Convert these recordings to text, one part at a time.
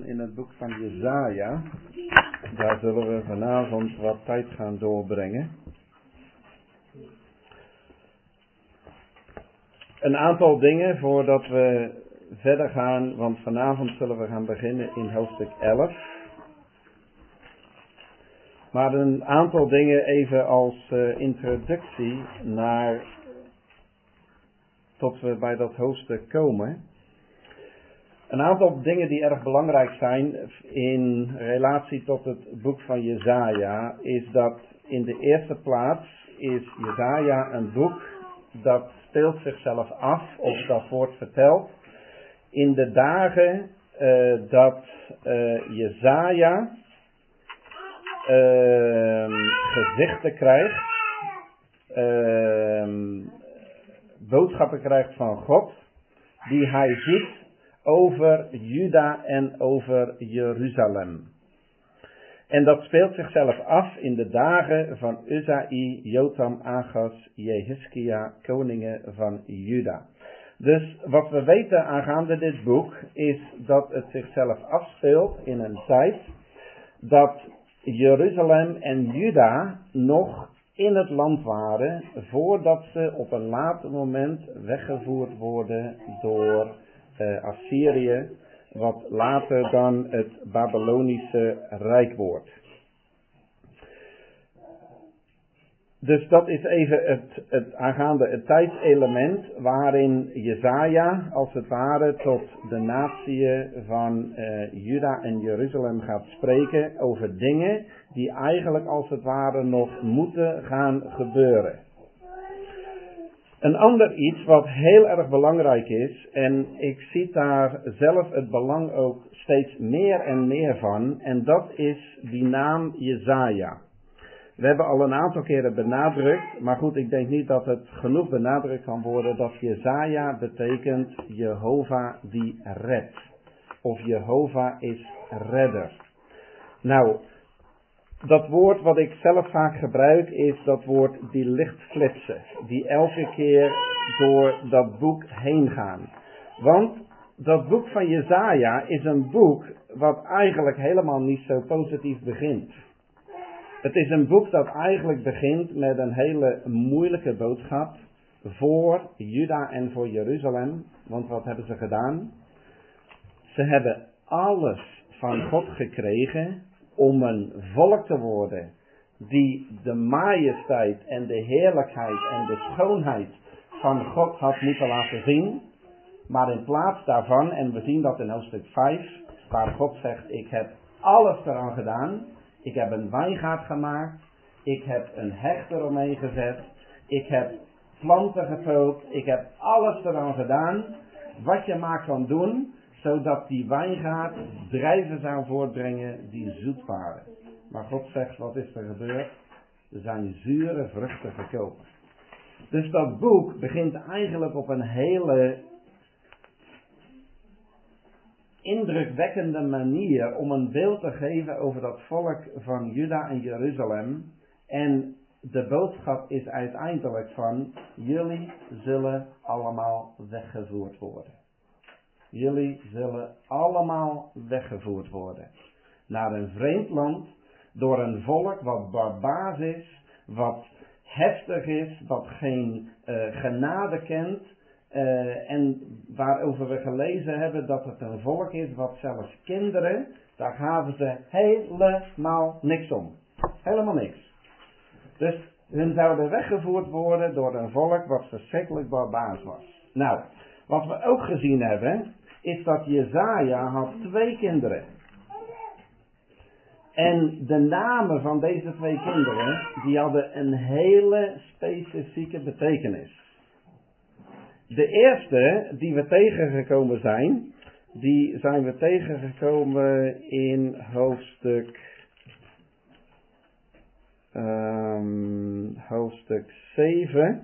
in het boek van Jesaja. Daar zullen we vanavond wat tijd gaan doorbrengen. Een aantal dingen voordat we verder gaan, want vanavond zullen we gaan beginnen in hoofdstuk 11. Maar een aantal dingen even als introductie tot we bij dat hoofdstuk komen. Een aantal dingen die erg belangrijk zijn in relatie tot het boek van Jesaja is dat in de eerste plaats is Jesaja een boek dat speelt zichzelf af of dat wordt verteld in de dagen dat Jesaja gezichten krijgt, boodschappen krijgt van God die hij ziet over Juda en over Jeruzalem. En dat speelt zichzelf af in de dagen van Uzai, Jotam, Achaz, Jehizkia, koningen van Juda. Dus wat we weten aangaande dit boek is dat het zichzelf afspeelt in een tijd dat Jeruzalem en Juda nog in het land waren voordat ze op een later moment weggevoerd worden door Assyrië, wat later dan het Babylonische Rijk wordt. Dus dat is even het aangaande het tijdselement waarin Jesaja als het ware tot de natie van Juda en Jeruzalem gaat spreken over dingen die eigenlijk als het ware nog moeten gaan gebeuren. Een ander iets wat heel erg belangrijk is, en ik zie daar zelf het belang ook steeds meer en meer van, en dat is die naam Jesaja. We hebben al een aantal keren benadrukt, maar goed, ik denk niet dat het genoeg benadrukt kan worden dat Jesaja betekent Jehovah die redt. Of Jehovah is redder. Nou, dat woord wat ik zelf vaak gebruik is dat woord die lichtflitsen. Die elke keer door dat boek heen gaan. Want dat boek van Jesaja is een boek wat eigenlijk helemaal niet zo positief begint. Het is een boek dat eigenlijk begint met een hele moeilijke boodschap voor Juda en voor Jeruzalem. Want wat hebben ze gedaan? Ze hebben alles van God gekregen om een volk te worden die de majesteit en de heerlijkheid en de schoonheid van God had moeten laten zien. Maar in plaats daarvan, en we zien dat in hoofdstuk 5, waar God zegt, ik heb alles eraan gedaan. Ik heb een wijngaard gemaakt. Ik heb een heg eromheen gezet. Ik heb planten gevuld. Ik heb alles eraan gedaan wat je maar kan doen, zodat die wijngaard drijven zou voortbrengen die zoet waren. Maar God zegt, wat is er gebeurd? Er zijn zure vruchten gekomen. Dus dat boek begint eigenlijk op een hele indrukwekkende manier om een beeld te geven over dat volk van Juda en Jeruzalem. En de boodschap is uiteindelijk van, jullie zullen allemaal weggevoerd worden. Jullie zullen allemaal weggevoerd worden. Naar een vreemd land, door een volk wat barbaars is, wat heftig is, wat geen genade kent. En waarover we gelezen hebben dat het een volk is wat zelfs kinderen, daar gaven ze helemaal niks om. Helemaal niks. Dus hun zouden weggevoerd worden door een volk wat verschrikkelijk barbaars was. Nou, wat we ook gezien hebben, is dat Jesaja had 2 kinderen. En de namen van deze 2 kinderen, die hadden een hele specifieke betekenis. De eerste die we tegengekomen zijn, die zijn we tegengekomen in hoofdstuk 7.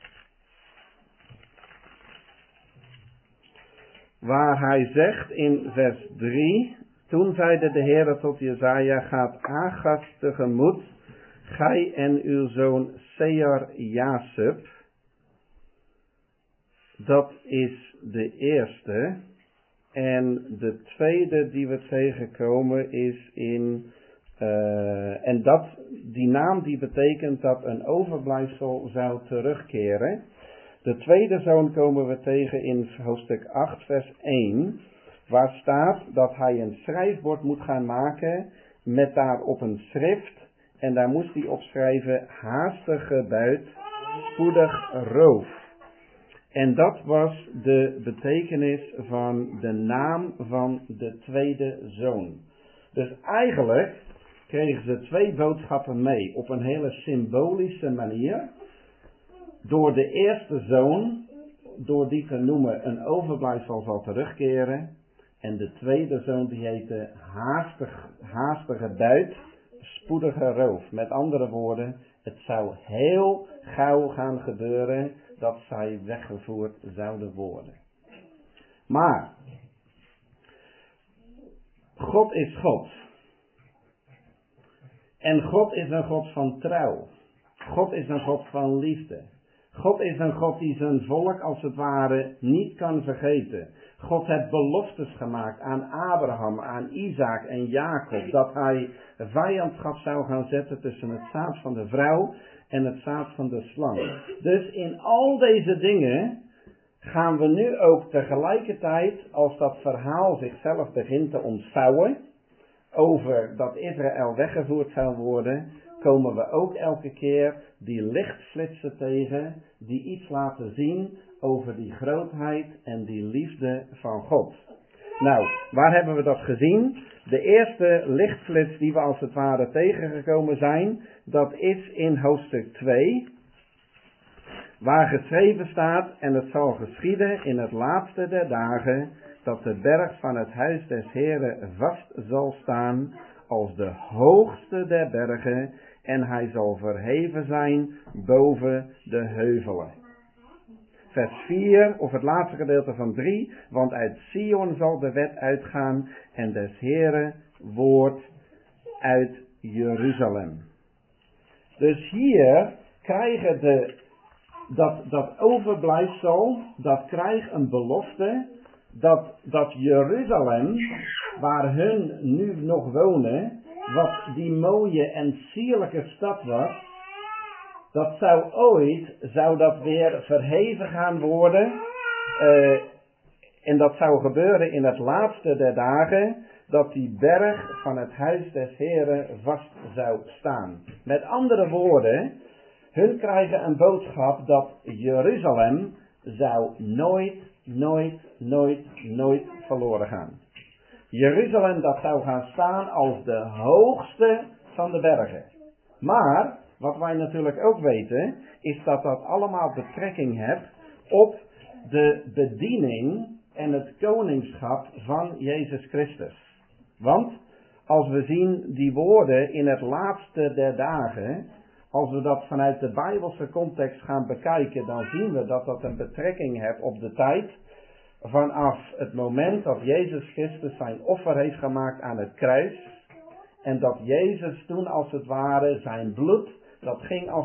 Waar hij zegt in vers 3, toen zeide de Heere tot Jesaja, gaat Achaz tegemoet, gij en uw zoon Sear-Jasub. Dat is de eerste. En de tweede die we tegenkomen is die naam die betekent dat een overblijfsel zou terugkeren. De tweede zoon komen we tegen in hoofdstuk 8 vers 1. Waar staat dat hij een schrijfbord moet gaan maken met daarop een schrift. En daar moest hij op schrijven: haastige buit, spoedig roof. En dat was de betekenis van de naam van de tweede zoon. Dus eigenlijk kregen ze 2 boodschappen mee op een hele symbolische manier. Door de eerste zoon, door die te noemen, een overblijfsel zal terugkeren. En de tweede zoon die heette haastige buit, spoedige roof. Met andere woorden, het zou heel gauw gaan gebeuren dat zij weggevoerd zouden worden. Maar God is God. En God is een God van trouw. God is een God van liefde. God is een God die zijn volk als het ware niet kan vergeten. God heeft beloftes gemaakt aan Abraham, aan Isaac en Jacob. Dat hij vijandschap zou gaan zetten tussen het zaad van de vrouw en het zaad van de slang. Dus in al deze dingen gaan we nu ook tegelijkertijd, als dat verhaal zichzelf begint te ontvouwen, over dat Israël weggevoerd zou worden, komen we ook elke keer die lichtflitsen tegen, die iets laten zien over die grootheid en die liefde van God. Nou, waar hebben we dat gezien? De eerste lichtflits die we als het ware tegengekomen zijn, dat is in hoofdstuk 2, waar geschreven staat: en het zal geschieden in het laatste der dagen, dat de berg van het huis des Heren vast zal staan als de hoogste der bergen, en hij zal verheven zijn boven de heuvelen. Vers 4, of het laatste gedeelte van 3, want uit Sion zal de wet uitgaan en des Heren woord uit Jeruzalem. Dus hier krijgen dat overblijfsel, dat krijgt een belofte dat Jeruzalem, waar hun nu nog wonen, wat die mooie en sierlijke stad was, dat zou dat weer verheven gaan worden. En dat zou gebeuren in het laatste der dagen, dat die berg van het huis des Heren vast zou staan. Met andere woorden, hun krijgen een boodschap dat Jeruzalem zou nooit verloren gaan. Jeruzalem dat zou gaan staan als de hoogste van de bergen. Maar, wat wij natuurlijk ook weten, is dat dat allemaal betrekking heeft op de bediening en het koningschap van Jezus Christus. Want, als we zien die woorden in het laatste der dagen, als we dat vanuit de Bijbelse context gaan bekijken, dan zien we dat dat een betrekking heeft op de tijd vanaf het moment dat Jezus Christus zijn offer heeft gemaakt aan het kruis. En dat Jezus toen als het ware zijn bloed, dat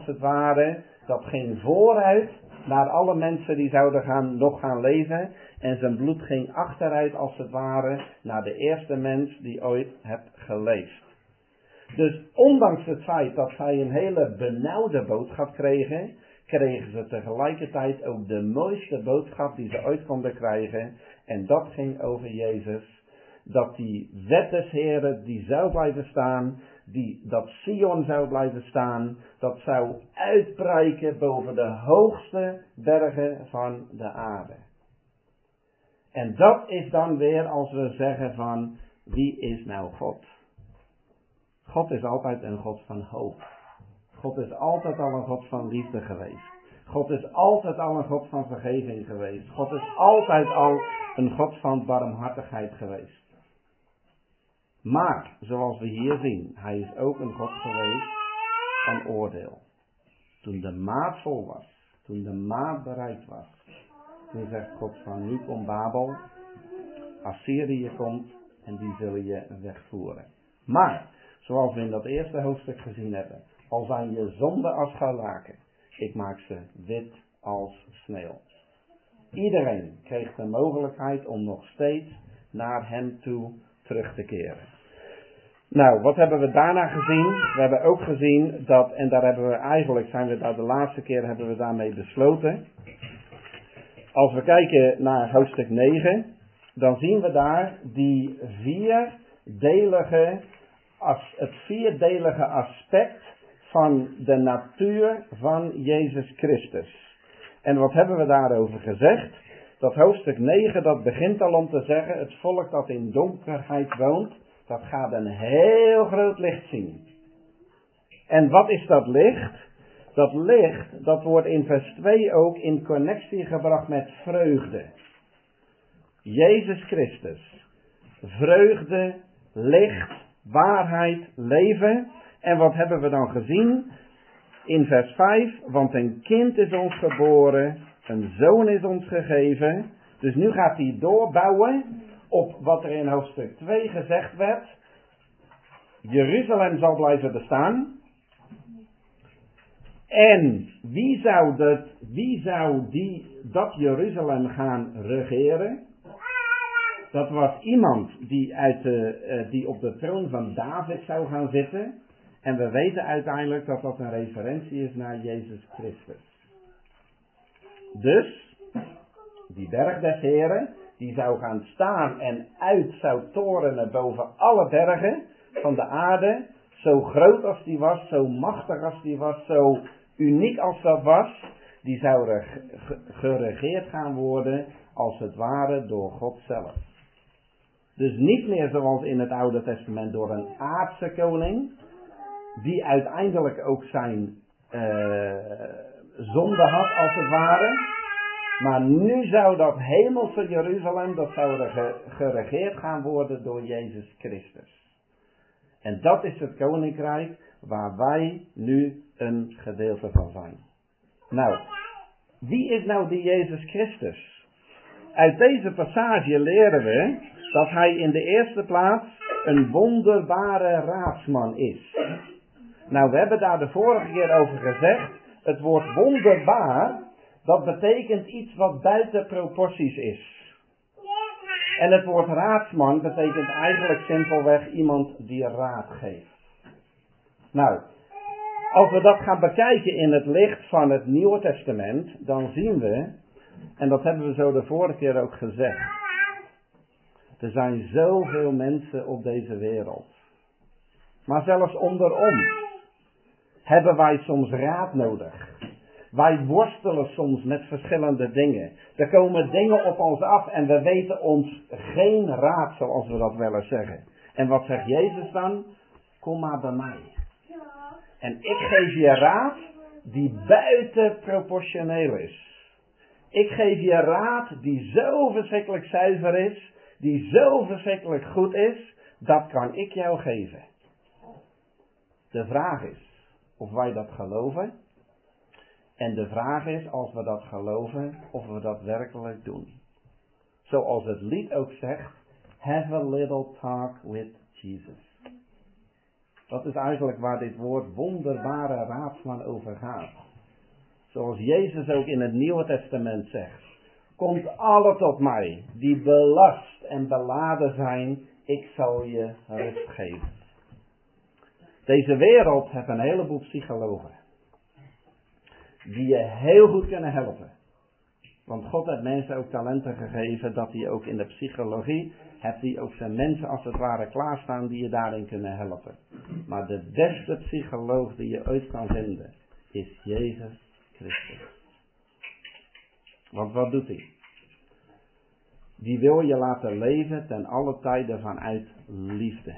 ging vooruit naar alle mensen die zouden nog gaan leven. En zijn bloed ging achteruit als het ware naar de eerste mens die ooit heeft geleefd. Dus ondanks het feit dat zij een hele benauwde boodschap kregen ze tegelijkertijd ook de mooiste boodschap die ze ooit konden krijgen. En dat ging over Jezus. Dat die wet des Heren die zou blijven staan, dat Sion zou blijven staan, dat zou uitbreiken boven de hoogste bergen van de aarde. En dat is dan weer als we zeggen van, wie is nou God? God is altijd een God van hoop. God is altijd al een God van liefde geweest. God is altijd al een God van vergeving geweest. God is altijd al een God van barmhartigheid geweest. Maar, zoals we hier zien, hij is ook een God geweest van oordeel. Toen de maat vol was, toen de maat bereikt was, toen zegt God van, nu komt Babel, Assyrië komt en die zullen je wegvoeren. Maar, zoals we in dat eerste hoofdstuk gezien hebben, al zijn je zonden als scharlaken, ik maak ze wit als sneeuw. Iedereen kreeg de mogelijkheid om nog steeds naar hem toe terug te keren. Nou, wat hebben we daarna gezien? We hebben ook gezien dat, en daar hebben we eigenlijk, de laatste keer hebben we daarmee besloten. Als we kijken naar hoofdstuk 9, dan zien we daar het vierdelige aspect van de natuur van Jezus Christus. En wat hebben we daarover gezegd? Dat hoofdstuk 9, dat begint al om te zeggen, het volk dat in donkerheid woont, dat gaat een heel groot licht zien. En wat is dat licht? Dat licht, dat wordt in vers 2 ook in connectie gebracht met vreugde. Jezus Christus. Vreugde, licht, waarheid, leven. En wat hebben we dan gezien? In vers 5, want een kind is ons geboren, een zoon is ons gegeven. Dus nu gaat hij doorbouwen op wat er in hoofdstuk 2 gezegd werd. Jeruzalem zal blijven bestaan. En wie zou dat Jeruzalem gaan regeren? Dat was iemand die op de troon van David zou gaan zitten. En we weten uiteindelijk dat dat een referentie is naar Jezus Christus. Dus, die berg des Heren, die zou gaan staan en uit zou torenen boven alle bergen van de aarde. Zo groot als die was, zo machtig als die was, zo uniek als dat was. Die zou geregeerd gaan worden als het ware door God zelf. Dus niet meer zoals in het Oude Testament door een aardse koning, die uiteindelijk ook zijn zonde had als het ware. Maar nu zou dat hemelse Jeruzalem, dat zou geregeerd gaan worden door Jezus Christus. En dat is het koninkrijk waar wij nu een gedeelte van zijn. Nou, wie is nou die Jezus Christus? Uit deze passage leren we dat hij in de eerste plaats een wonderbare raadsman is. Nou, we hebben daar de vorige keer over gezegd. Het woord wonderbaar, dat betekent iets wat buiten proporties is. En het woord raadsman betekent eigenlijk simpelweg iemand die raad geeft. Nou, als we dat gaan bekijken in het licht van het Nieuwe Testament, dan zien we, en dat hebben we zo de vorige keer ook gezegd, er zijn zoveel mensen op deze wereld. Maar zelfs onder ons hebben wij soms raad nodig. Wij worstelen soms met verschillende dingen. Er komen dingen op ons af en we weten ons geen raad, zoals we dat wel eens zeggen. En wat zegt Jezus dan? Kom maar bij mij. En ik geef je raad die buiten proportioneel is. Ik geef je raad die zo verschrikkelijk zuiver is, die zo verschrikkelijk goed is, dat kan ik jou geven. De vraag is of wij dat geloven. En de vraag is, als we dat geloven, of we dat werkelijk doen. Zoals het lied ook zegt, have a little talk with Jesus. Dat is eigenlijk waar dit woord wonderbare raadsman over gaat. Zoals Jezus ook in het Nieuwe Testament zegt. Komt alle tot mij, die belast en beladen zijn, ik zal je rust geven. Deze wereld heeft een heleboel psychologen. Die je heel goed kunnen helpen. Want God heeft mensen ook talenten gegeven, dat hij ook in de psychologie, heeft hij ook zijn mensen als het ware klaarstaan die je daarin kunnen helpen. Maar de beste psycholoog die je ooit kan vinden, is Jezus Christus. Want wat doet hij? Die wil je laten leven ten alle tijden vanuit liefde.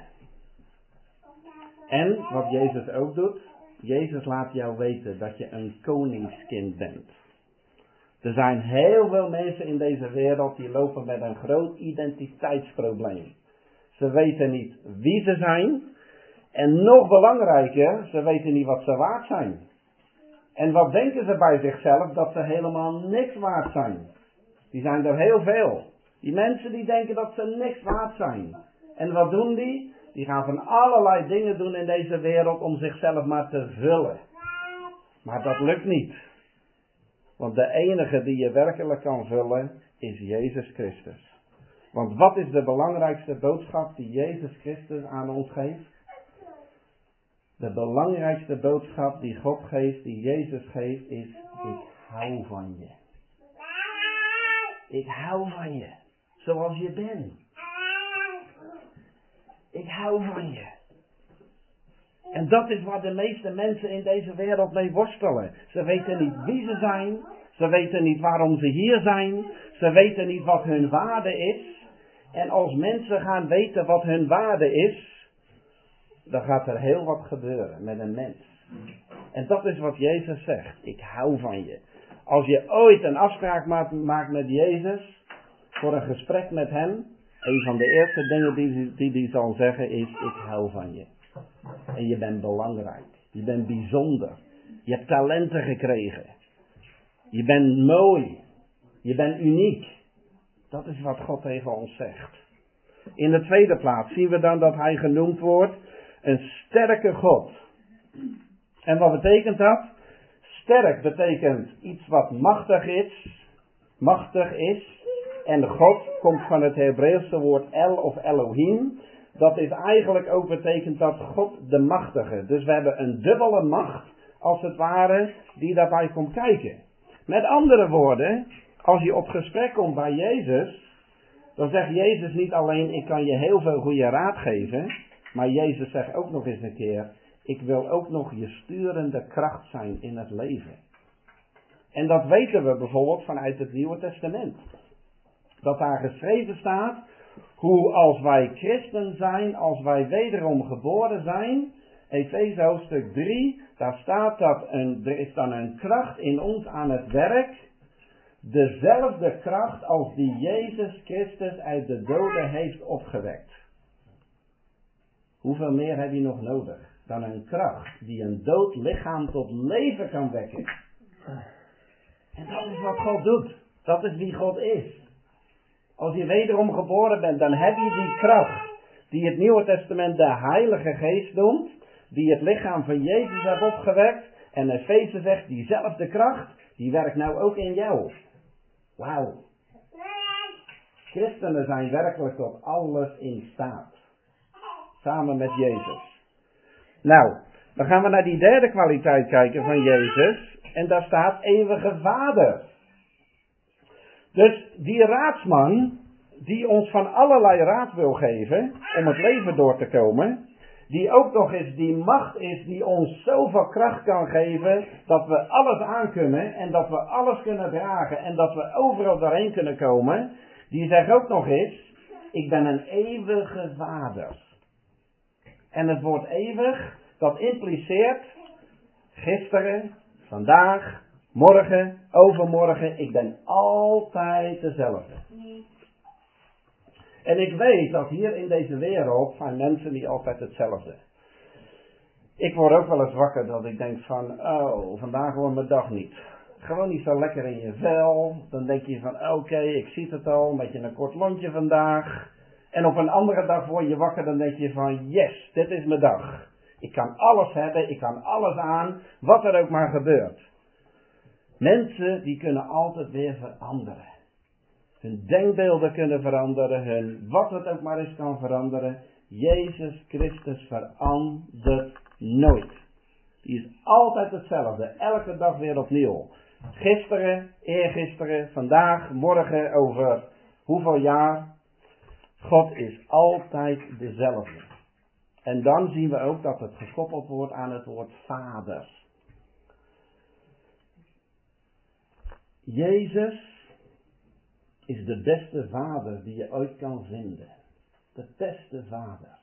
En wat Jezus ook doet, Jezus laat jou weten dat je een koningskind bent. Er zijn heel veel mensen in deze wereld die lopen met een groot identiteitsprobleem. Ze weten niet wie ze zijn. En nog belangrijker, ze weten niet wat ze waard zijn. En wat denken ze bij zichzelf? Dat ze helemaal niks waard zijn. Die zijn er heel veel. Die mensen die denken dat ze niks waard zijn. En wat doen die? Die gaan van allerlei dingen doen in deze wereld om zichzelf maar te vullen. Maar dat lukt niet. Want de enige die je werkelijk kan vullen is Jezus Christus. Want wat is de belangrijkste boodschap die Jezus Christus aan ons geeft? De belangrijkste boodschap die God geeft, die Jezus geeft, is: ik hou van je. Ik hou van je, zoals je bent. Ik hou van je. En dat is waar de meeste mensen in deze wereld mee worstelen. Ze weten niet wie ze zijn. Ze weten niet waarom ze hier zijn. Ze weten niet wat hun waarde is. En als mensen gaan weten wat hun waarde is, dan gaat er heel wat gebeuren met een mens. En dat is wat Jezus zegt. Ik hou van je. Als je ooit een afspraak maakt met Jezus, voor een gesprek met hem, een van de eerste dingen die hij zal zeggen is: ik hou van je. En je bent belangrijk. Je bent bijzonder. Je hebt talenten gekregen. Je bent mooi. Je bent uniek. Dat is wat God tegen ons zegt. In de tweede plaats zien we dan dat hij genoemd wordt een sterke God. En wat betekent dat? Sterk betekent iets wat machtig is. En God komt van het Hebreeuwse woord El of Elohim. Dat is eigenlijk ook betekent dat God de machtige. Dus we hebben een dubbele macht, als het ware, die daarbij komt kijken. Met andere woorden, als je op gesprek komt bij Jezus, dan zegt Jezus niet alleen: ik kan je heel veel goede raad geven. Maar Jezus zegt ook nog eens een keer: ik wil ook nog je sturende kracht zijn in het leven. En dat weten we bijvoorbeeld vanuit het Nieuwe Testament. Dat daar geschreven staat hoe als wij christen zijn, als wij wederom geboren zijn, Efeze hoofdstuk 3, daar staat dat er is dan een kracht in ons aan het werk, dezelfde kracht als die Jezus Christus uit de doden heeft opgewekt. Hoeveel meer heb je nog nodig dan een kracht die een dood lichaam tot leven kan wekken? En dat is wat God doet. Dat is wie God is. Als je wederom geboren bent, dan heb je die kracht die het Nieuwe Testament de Heilige Geest noemt, die het lichaam van Jezus heeft opgewekt. En Efeze zegt, diezelfde kracht, die werkt nou ook in jou. Wauw. Christenen zijn werkelijk tot alles in staat. Samen met Jezus. Nou, dan gaan we naar die derde kwaliteit kijken van Jezus. En daar staat eeuwige Vader. Dus die raadsman, die ons van allerlei raad wil geven, om het leven door te komen, die ook nog eens die macht is die ons zoveel kracht kan geven, dat we alles aankunnen en dat we alles kunnen dragen en dat we overal doorheen kunnen komen, die zegt ook nog eens: ik ben een eeuwige Vader. En het woord eeuwig, dat impliceert gisteren, vandaag, morgen, overmorgen. Ik ben altijd dezelfde. En ik weet dat hier in deze wereld zijn mensen niet altijd hetzelfde. Ik word ook wel eens wakker dat ik denk van, oh, vandaag wordt mijn dag niet. Gewoon niet zo lekker in je vel. Dan denk je van, oké, ik zie het al, een beetje een kort lontje vandaag. En op een andere dag word je wakker, dan denk je van, yes, dit is mijn dag. Ik kan alles hebben, ik kan alles aan, wat er ook maar gebeurt. Mensen die kunnen altijd weer veranderen. Hun denkbeelden kunnen veranderen, wat het ook maar is kan veranderen. Jezus Christus verandert nooit. Die is altijd hetzelfde, elke dag weer opnieuw. Gisteren, eergisteren, vandaag, morgen, over hoeveel jaar. God is altijd dezelfde. En dan zien we ook dat het gekoppeld wordt aan het woord Vader. Jezus is de beste vader die je ooit kan vinden. De beste vader.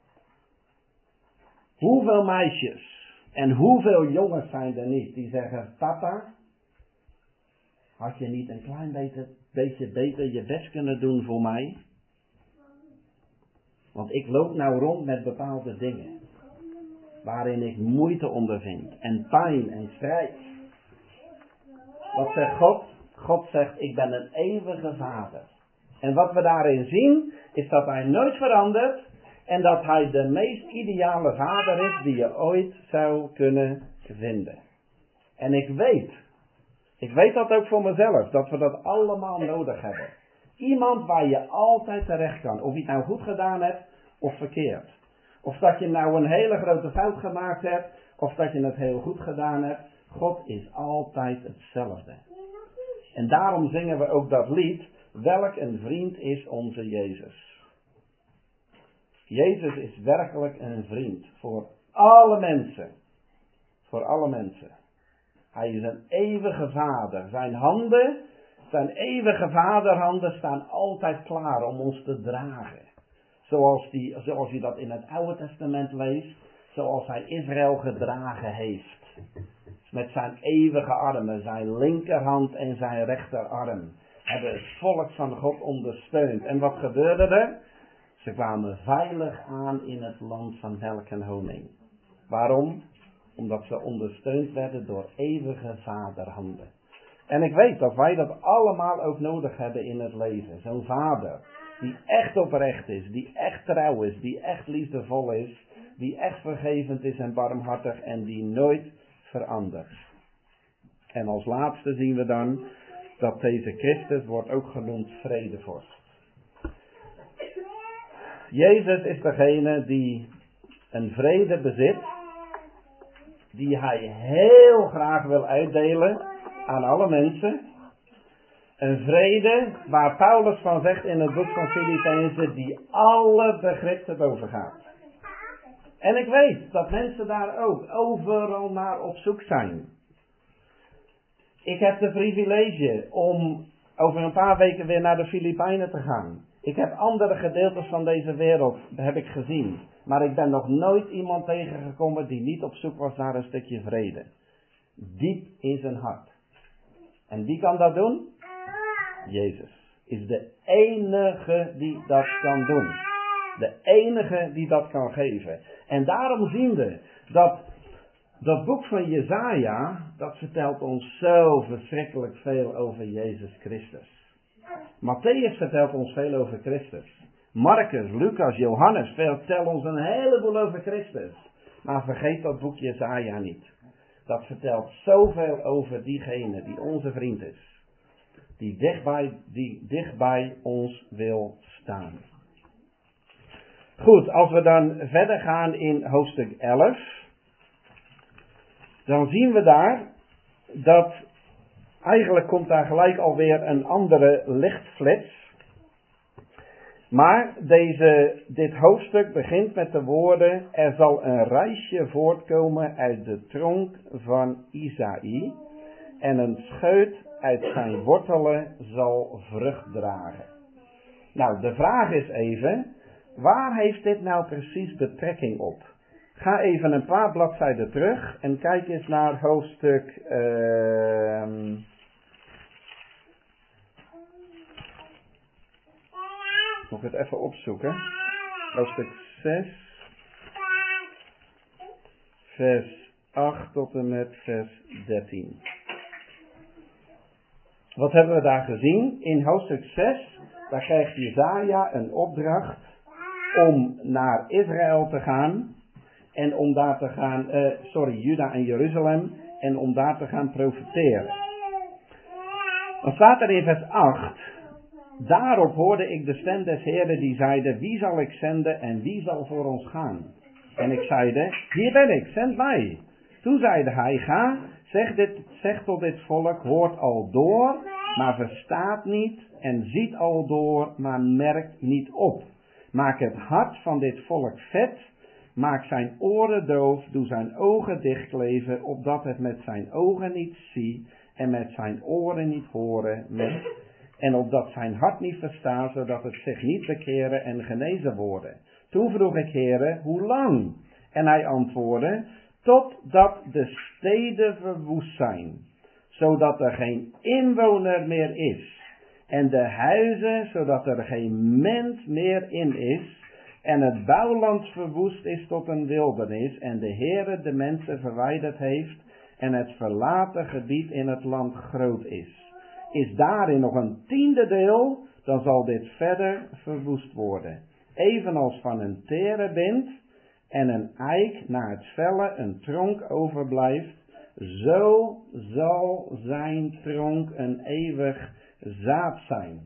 Hoeveel meisjes en hoeveel jongens zijn er niet die zeggen: papa, had je niet een klein beetje beter je best kunnen doen voor mij? Want ik loop nou rond met bepaalde dingen. Waarin ik moeite ondervind. En pijn en strijd. Wat zegt God? God zegt: ik ben een eeuwige vader. En wat we daarin zien, is dat hij nooit verandert. En dat hij de meest ideale vader is die je ooit zou kunnen vinden. En ik weet dat ook voor mezelf, dat we dat allemaal nodig hebben. Iemand waar je altijd terecht kan. Of je het nou goed gedaan hebt of verkeerd. Of dat je nou een hele grote fout gemaakt hebt. Of dat je het heel goed gedaan hebt. God is altijd hetzelfde. En daarom zingen we ook dat lied. Welk een vriend is onze Jezus. Jezus is werkelijk een vriend. Voor alle mensen. Voor alle mensen. Hij is een eeuwige vader. Zijn eeuwige vaderhanden staan altijd klaar om ons te dragen. Zoals je dat in het Oude Testament leest. Zoals hij Israël gedragen heeft. Met zijn eeuwige armen. Zijn linkerhand en zijn rechterarm. Hebben het volk van God ondersteund. En wat gebeurde er? Ze kwamen veilig aan in het land van melk en honing. Waarom? Omdat ze ondersteund werden door eeuwige vaderhanden. En ik weet dat wij dat allemaal ook nodig hebben in het leven. Zo'n vader die echt oprecht is, die echt trouw is, die echt liefdevol is, die echt vergevend is en barmhartig en die nooit verandert. En als laatste zien we dan dat deze Christus wordt ook genoemd vredevorst. Jezus is degene die een vrede bezit, die hij heel graag wil uitdelen aan alle mensen. Een vrede waar Paulus van zegt in het boek van Filippenzen, die alle begrip te boven gaat. En ik weet dat mensen daar ook overal naar op zoek zijn. Ik heb de privilege om over een paar weken weer naar de Filipijnen te gaan. Ik heb andere gedeeltes van deze wereld heb ik gezien. Maar ik ben nog nooit iemand tegengekomen die niet op zoek was naar een stukje vrede. Diep in zijn hart. En wie kan dat doen? Jezus is de enige die dat kan doen. De enige die dat kan geven. En daarom zien we dat boek van Jesaja, dat vertelt ons zo verschrikkelijk veel over Jezus Christus. Matthäus vertelt ons veel over Christus. Marcus, Lucas, Johannes vertellen ons een heleboel over Christus. Maar vergeet dat boek Jesaja niet. Dat vertelt zoveel over diegene die onze vriend is. Die dichtbij ons wil staan. Goed, als we dan verder gaan in hoofdstuk 11. Dan zien we daar dat eigenlijk komt daar gelijk alweer een andere lichtflits. Maar dit hoofdstuk begint met de woorden: er zal een rijsje voortkomen uit de tronk van Isaï. En een scheut uit zijn wortelen zal vrucht dragen. Nou, de vraag is even, waar heeft dit nou precies betrekking op? Ga even een paar bladzijden terug en kijk eens naar hoofdstuk... Moet ik het even opzoeken. Hoofdstuk 6. Vers 8 tot en met vers 13. Wat hebben we daar gezien? In hoofdstuk 6, daar krijgt Jesaja een opdracht om naar Israël te gaan. En om daar te gaan, Juda en Jeruzalem. En om daar te gaan profeteren. Dan staat er in vers 8. Daarop hoorde ik de stem des Heeren die zeide: wie zal ik zenden en wie zal voor ons gaan? En ik zeide: hier ben ik, zend mij. Toen zeide hij: ga, zeg tot dit volk, hoort al door, maar verstaat niet, en ziet al door, maar merkt niet op. Maak het hart van dit volk vet, maak zijn oren doof, doe zijn ogen dichtkleven, opdat het met zijn ogen niet zie en met zijn oren niet horen, en opdat zijn hart niet verstaat, zodat het zich niet bekeren en genezen worden. Toen vroeg ik: Heere, hoe lang? En hij antwoordde: totdat de steden verwoest zijn, zodat er geen inwoner meer is. En de huizen, zodat er geen mens meer in is. En het bouwland verwoest is tot een wildernis. En de Heere de mensen verwijderd heeft. En het verlaten gebied in het land groot is. Is daarin nog een 10e deel, dan zal dit verder verwoest worden. Evenals van een terebint en een eik na het vellen een tronk overblijft, zo zal zijn tronk een eeuwig zaad zijn.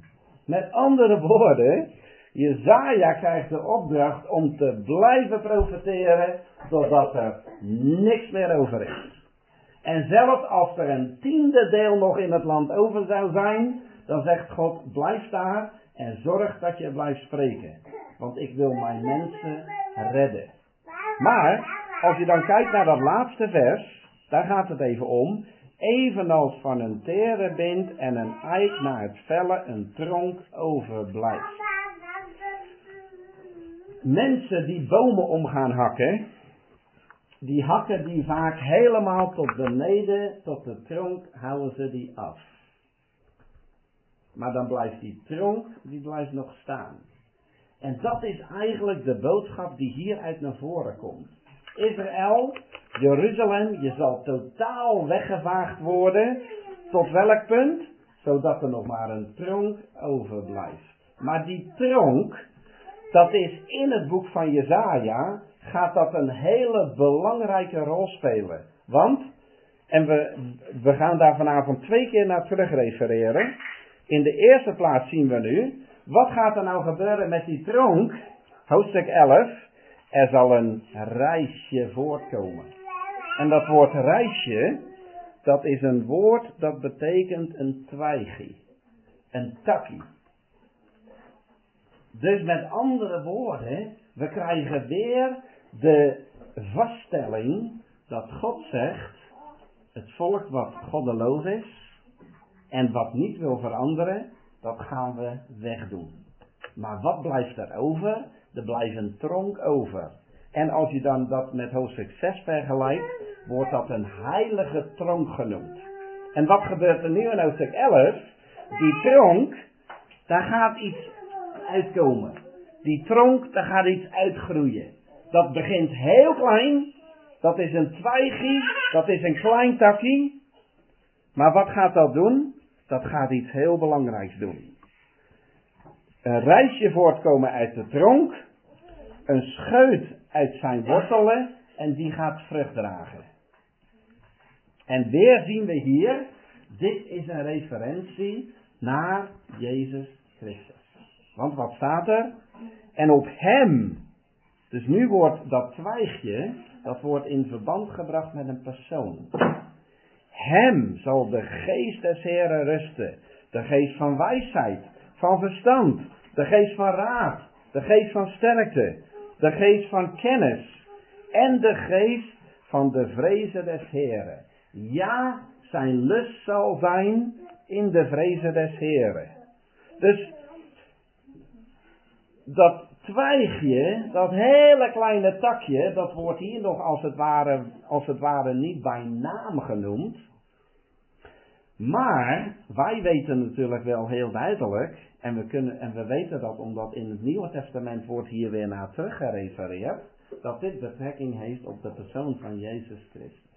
Met andere woorden, Jesaja krijgt de opdracht om te blijven profeteren totdat er niks meer over is. En zelfs als er een 10e deel nog in het land over zou zijn, dan zegt God, blijf daar en zorg dat je blijft spreken. Want ik wil mijn mensen redden. Maar, als je dan kijkt naar dat laatste vers, daar gaat het even om. Evenals van een terebint en een eik na het velle een tronk overblijft. Mensen die bomen om gaan hakken, die hakken die vaak helemaal tot beneden, tot de tronk, houden ze die af. Maar dan blijft die tronk, die blijft nog staan. En dat is eigenlijk de boodschap die hieruit naar voren komt. Israël, Jeruzalem, je zal totaal weggevaagd worden. Tot welk punt? Zodat er nog maar een tronk overblijft. Maar die tronk, dat is in het boek van Jesaja, gaat dat een hele belangrijke rol spelen. Want, en we gaan daar vanavond 2 keer naar terug refereren. In de eerste plaats zien we nu, wat gaat er nou gebeuren met die tronk? Hoofdstuk 11, er zal een reisje voortkomen. En dat woord reisje, dat is een woord dat betekent een twijgie. Een takkie. Dus met andere woorden, we krijgen weer de vaststelling dat God zegt, het volk wat goddeloos is en wat niet wil veranderen, dat gaan we wegdoen. Maar wat blijft er over? Er blijft een tronk over. En als je dan dat met hoofdstuk 6 vergelijkt, wordt dat een heilige tronk genoemd. En wat gebeurt er nu in hoofdstuk 11? Die tronk, daar gaat iets uitkomen. Die tronk, daar gaat iets uitgroeien. Dat begint heel klein. Dat is een twijgie. Dat is een klein takkie. Maar wat gaat dat doen? Dat gaat iets heel belangrijks doen. Een reisje voortkomen uit de tronk. Een scheut uit zijn wortelen. En die gaat vrucht dragen. En weer zien we hier. Dit is een referentie naar Jezus Christus. Want wat staat er? En op hem. Dus nu wordt dat twijgje, dat wordt in verband gebracht met een persoon. Hem zal de geest des Heren rusten. De geest van wijsheid, van verstand. De geest van raad. De geest van sterkte. De geest van kennis. En de geest van de vrezen des Heren. Ja, zijn lust zal zijn in de vrezen des Heren. Dus dat twijgje, dat hele kleine takje, dat wordt hier nog als het ware niet bij naam genoemd. Maar wij weten natuurlijk wel heel duidelijk, en we weten dat omdat in het Nieuwe Testament wordt hier weer naar terug gerefereerd, dat dit betrekking heeft op de persoon van Jezus Christus.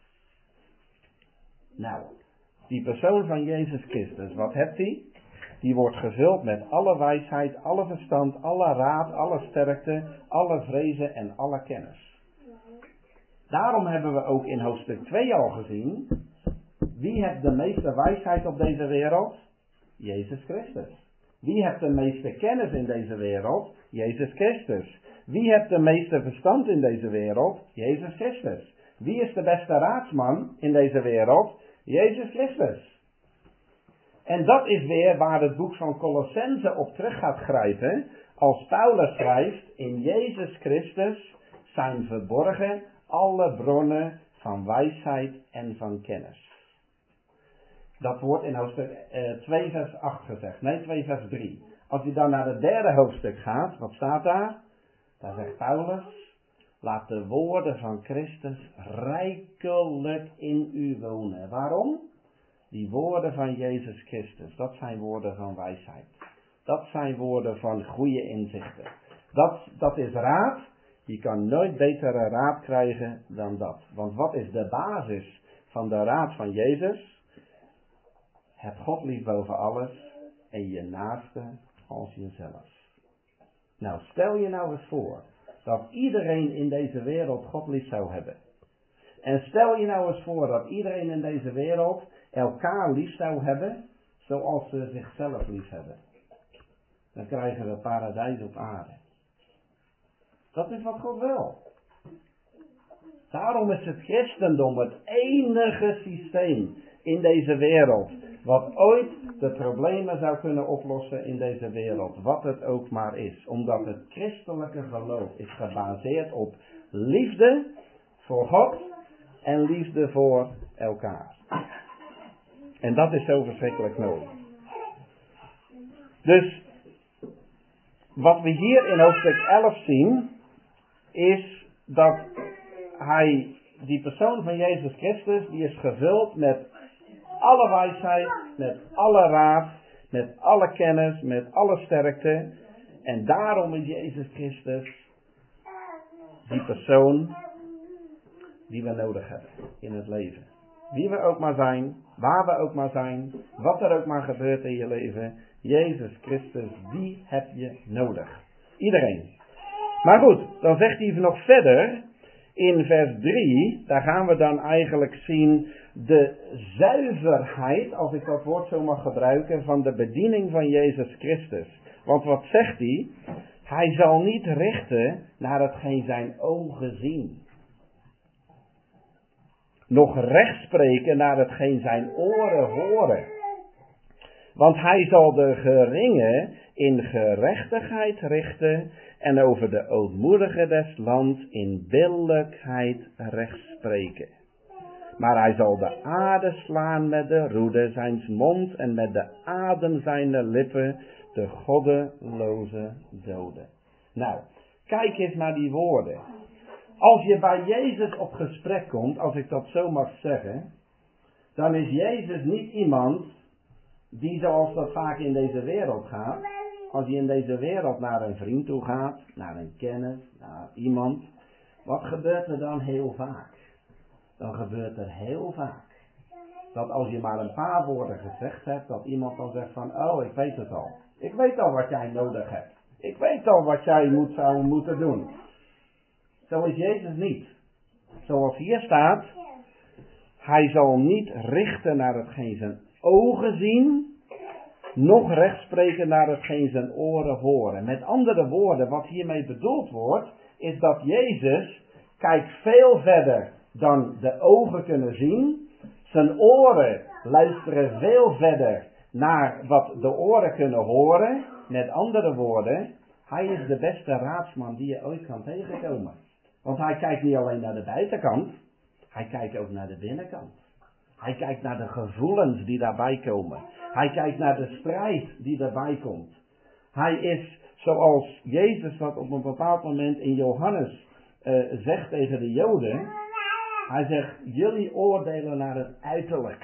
Nou, die persoon van Jezus Christus, wat hebt hij? Die wordt gevuld met alle wijsheid, alle verstand, alle raad, alle sterkte, alle vrezen en alle kennis. Daarom hebben we ook in hoofdstuk 2 al gezien, wie heeft de meeste wijsheid op deze wereld? Jezus Christus. Wie heeft de meeste kennis in deze wereld? Jezus Christus. Wie heeft de meeste verstand in deze wereld? Jezus Christus. Wie is de beste raadsman in deze wereld? Jezus Christus. En dat is weer waar het boek van Colossense op terug gaat grijpen. Als Paulus schrijft, in Jezus Christus zijn verborgen alle bronnen van wijsheid en van kennis. Dat wordt in hoofdstuk 2 vers 8 gezegd. Nee, 2 vers 3. Als je dan naar het 3e hoofdstuk gaat, wat staat daar? Daar zegt Paulus, laat de woorden van Christus rijkelijk in u wonen. Waarom? Die woorden van Jezus Christus, dat zijn woorden van wijsheid. Dat zijn woorden van goede inzichten. Dat is raad. Je kan nooit betere raad krijgen dan dat. Want wat is de basis van de raad van Jezus? Heb God lief boven alles en je naaste als jezelf. Nou, stel je nou eens voor dat iedereen in deze wereld God lief zou hebben. En stel je nou eens voor dat iedereen in deze wereld elkaar lief zou hebben zoals ze zichzelf lief hebben. dan krijgen we paradijs op aarde. Dat is wat God wil. Daarom is het christendom het enige systeem in deze wereld wat ooit de problemen zou kunnen oplossen in deze wereld. Wat het ook maar is. Omdat het christelijke geloof is gebaseerd op liefde voor God en liefde voor elkaar. En dat is zo verschrikkelijk nodig. Dus wat we hier in hoofdstuk 11 zien, is dat die persoon van Jezus Christus, die is gevuld met alle wijsheid, met alle raad, met alle kennis, met alle sterkte. En daarom is Jezus Christus die persoon die we nodig hebben in het leven. Wie we ook maar zijn, waar we ook maar zijn, wat er ook maar gebeurt in je leven. Jezus Christus, die heb je nodig. Iedereen. Maar goed, dan zegt hij nog verder in vers 3, daar gaan we dan eigenlijk zien de zuiverheid, als ik dat woord zo mag gebruiken, van de bediening van Jezus Christus. Want wat zegt hij? Hij zal niet richten naar hetgeen zijn ogen zien. Nog recht spreken naar hetgeen zijn oren horen. Want hij zal de geringe in gerechtigheid richten en over de ootmoedigen des lands in billijkheid recht spreken. Maar hij zal de aarde slaan met de roede zijns mond en met de adem zijner lippen de goddeloze doden. Nou, kijk eens naar die woorden. Als je bij Jezus op gesprek komt, als ik dat zo mag zeggen, dan is Jezus niet iemand die zoals dat vaak in deze wereld gaat. Als je in deze wereld naar een vriend toe gaat, naar een kennis, naar iemand, wat gebeurt er dan heel vaak? Dan gebeurt er heel vaak dat als je maar een paar woorden gezegd hebt, dat iemand dan zegt van, oh, ik weet het al. Ik weet al wat jij nodig hebt. Ik weet al wat jij zou moeten doen. Zo is Jezus niet. Zoals hier staat, hij zal niet richten naar hetgeen zijn ogen zien, nog recht spreken naar hetgeen zijn oren horen. Met andere woorden, wat hiermee bedoeld wordt, is dat Jezus kijkt veel verder dan de ogen kunnen zien. Zijn oren luisteren veel verder naar wat de oren kunnen horen. Met andere woorden, hij is de beste raadsman die je ooit kan tegenkomen. Want hij kijkt niet alleen naar de buitenkant, hij kijkt ook naar de binnenkant. Hij kijkt naar de gevoelens die daarbij komen. Hij kijkt naar de strijd die daarbij komt. Hij is, zoals Jezus dat op een bepaald moment in Johannes zegt tegen de Joden. Hij zegt, jullie oordelen naar het uiterlijk.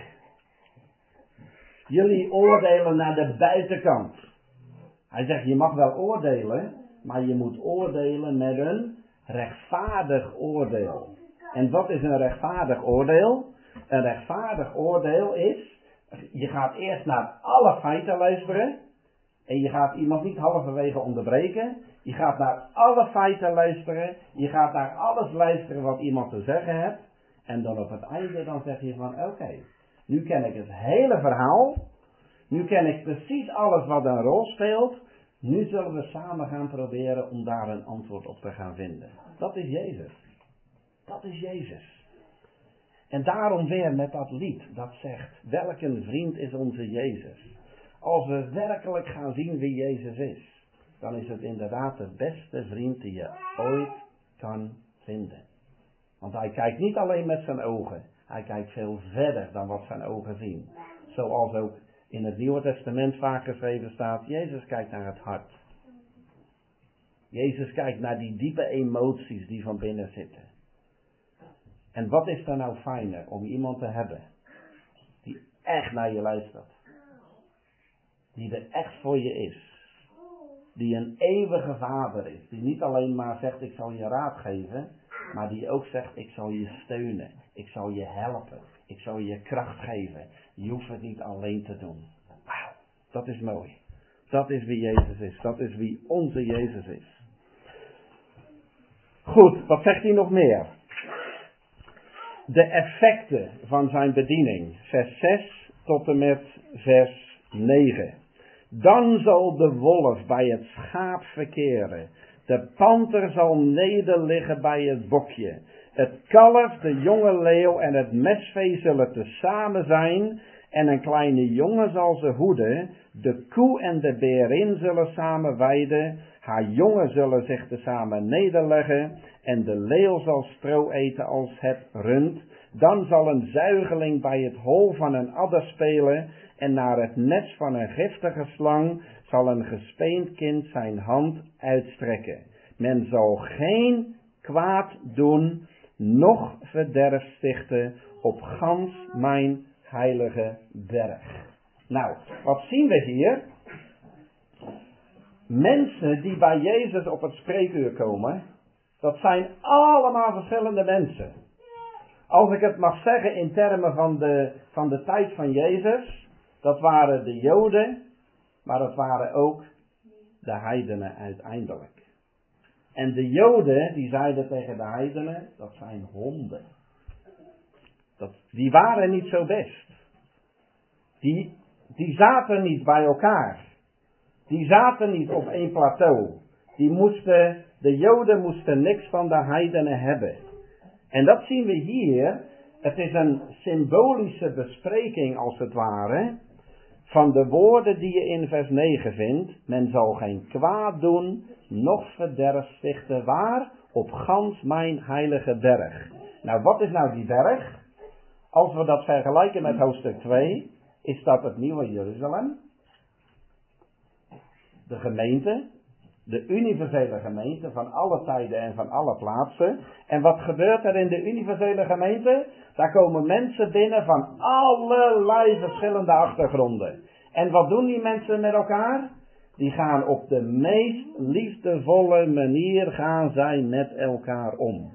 Jullie oordelen naar de buitenkant. Hij zegt, je mag wel oordelen, maar je moet oordelen met een rechtvaardig oordeel. En wat is een rechtvaardig oordeel? Een rechtvaardig oordeel is, je gaat eerst naar alle feiten luisteren. En je gaat iemand niet halverwege onderbreken. Je gaat naar alle feiten luisteren. Je gaat naar alles luisteren wat iemand te zeggen heeft. En dan op het einde dan zeg je van oké, nu ken ik het hele verhaal. Nu ken ik precies alles wat een rol speelt. Nu zullen we samen gaan proberen om daar een antwoord op te gaan vinden. Dat is Jezus. Dat is Jezus. En daarom weer met dat lied dat zegt, welk een vriend is onze Jezus. Als we werkelijk gaan zien wie Jezus is, dan is het inderdaad de beste vriend die je ooit kan vinden. Want hij kijkt niet alleen met zijn ogen, hij kijkt veel verder dan wat zijn ogen zien. Zoals ook in het Nieuwe Testament vaak geschreven staat, Jezus kijkt naar het hart. Jezus kijkt naar die diepe emoties die van binnen zitten. En wat is er nou fijner om iemand te hebben die echt naar je luistert. Die er echt voor je is. Die een eeuwige vader is. Die niet alleen maar zegt ik zal je raad geven. Maar die ook zegt ik zal je steunen. Ik zal je helpen. Ik zal je kracht geven. Je hoeft het niet alleen te doen. Wauw, dat is mooi. Dat is wie Jezus is. Dat is wie onze Jezus is. Goed, wat zegt hij nog meer? De effecten van zijn bediening. Vers 6 tot en met vers 9. Dan zal de wolf bij het schaap verkeren. De panter zal nederliggen bij het bokje. Het kalf, de jonge leeuw en het mesvee zullen tezamen zijn. En een kleine jongen zal ze hoeden. De koe en de berin zullen samen weiden. Haar jongen zullen zich tezamen nederleggen. En de leeuw zal stro eten als het rund. Dan zal een zuigeling bij het hol van een adder spelen. En naar het nes van een giftige slang zal een gespeend kind zijn hand uitstrekken. Men zal geen kwaad doen, noch verderf stichten op gans mijn heilige berg. Nou, wat zien we hier? Mensen die bij Jezus op het spreekuur komen, dat zijn allemaal verschillende mensen. Als ik het mag zeggen in termen van de tijd van Jezus, dat waren de Joden, maar dat waren ook de heidenen uiteindelijk. En de Joden, die zeiden tegen de heidenen, dat zijn honden. Die waren niet zo best. Die zaten niet bij elkaar. Die zaten niet op één plateau. De Joden moesten niks van de heidenen hebben. En dat zien we hier. Het is een symbolische bespreking als het ware van de woorden die je in vers 9 vindt. Men zal geen kwaad doen, noch verderf stichten. Waar? Op gans mijn heilige berg. Nou, wat is nou die berg? Als we dat vergelijken met hoofdstuk 2, is dat het nieuwe Jeruzalem. De gemeente. De universele gemeente van alle tijden en van alle plaatsen. En wat gebeurt er in de universele gemeente? Daar komen mensen binnen van allerlei verschillende achtergronden. En wat doen die mensen met elkaar? Die gaan op de meest liefdevolle manier gaan zij met elkaar om.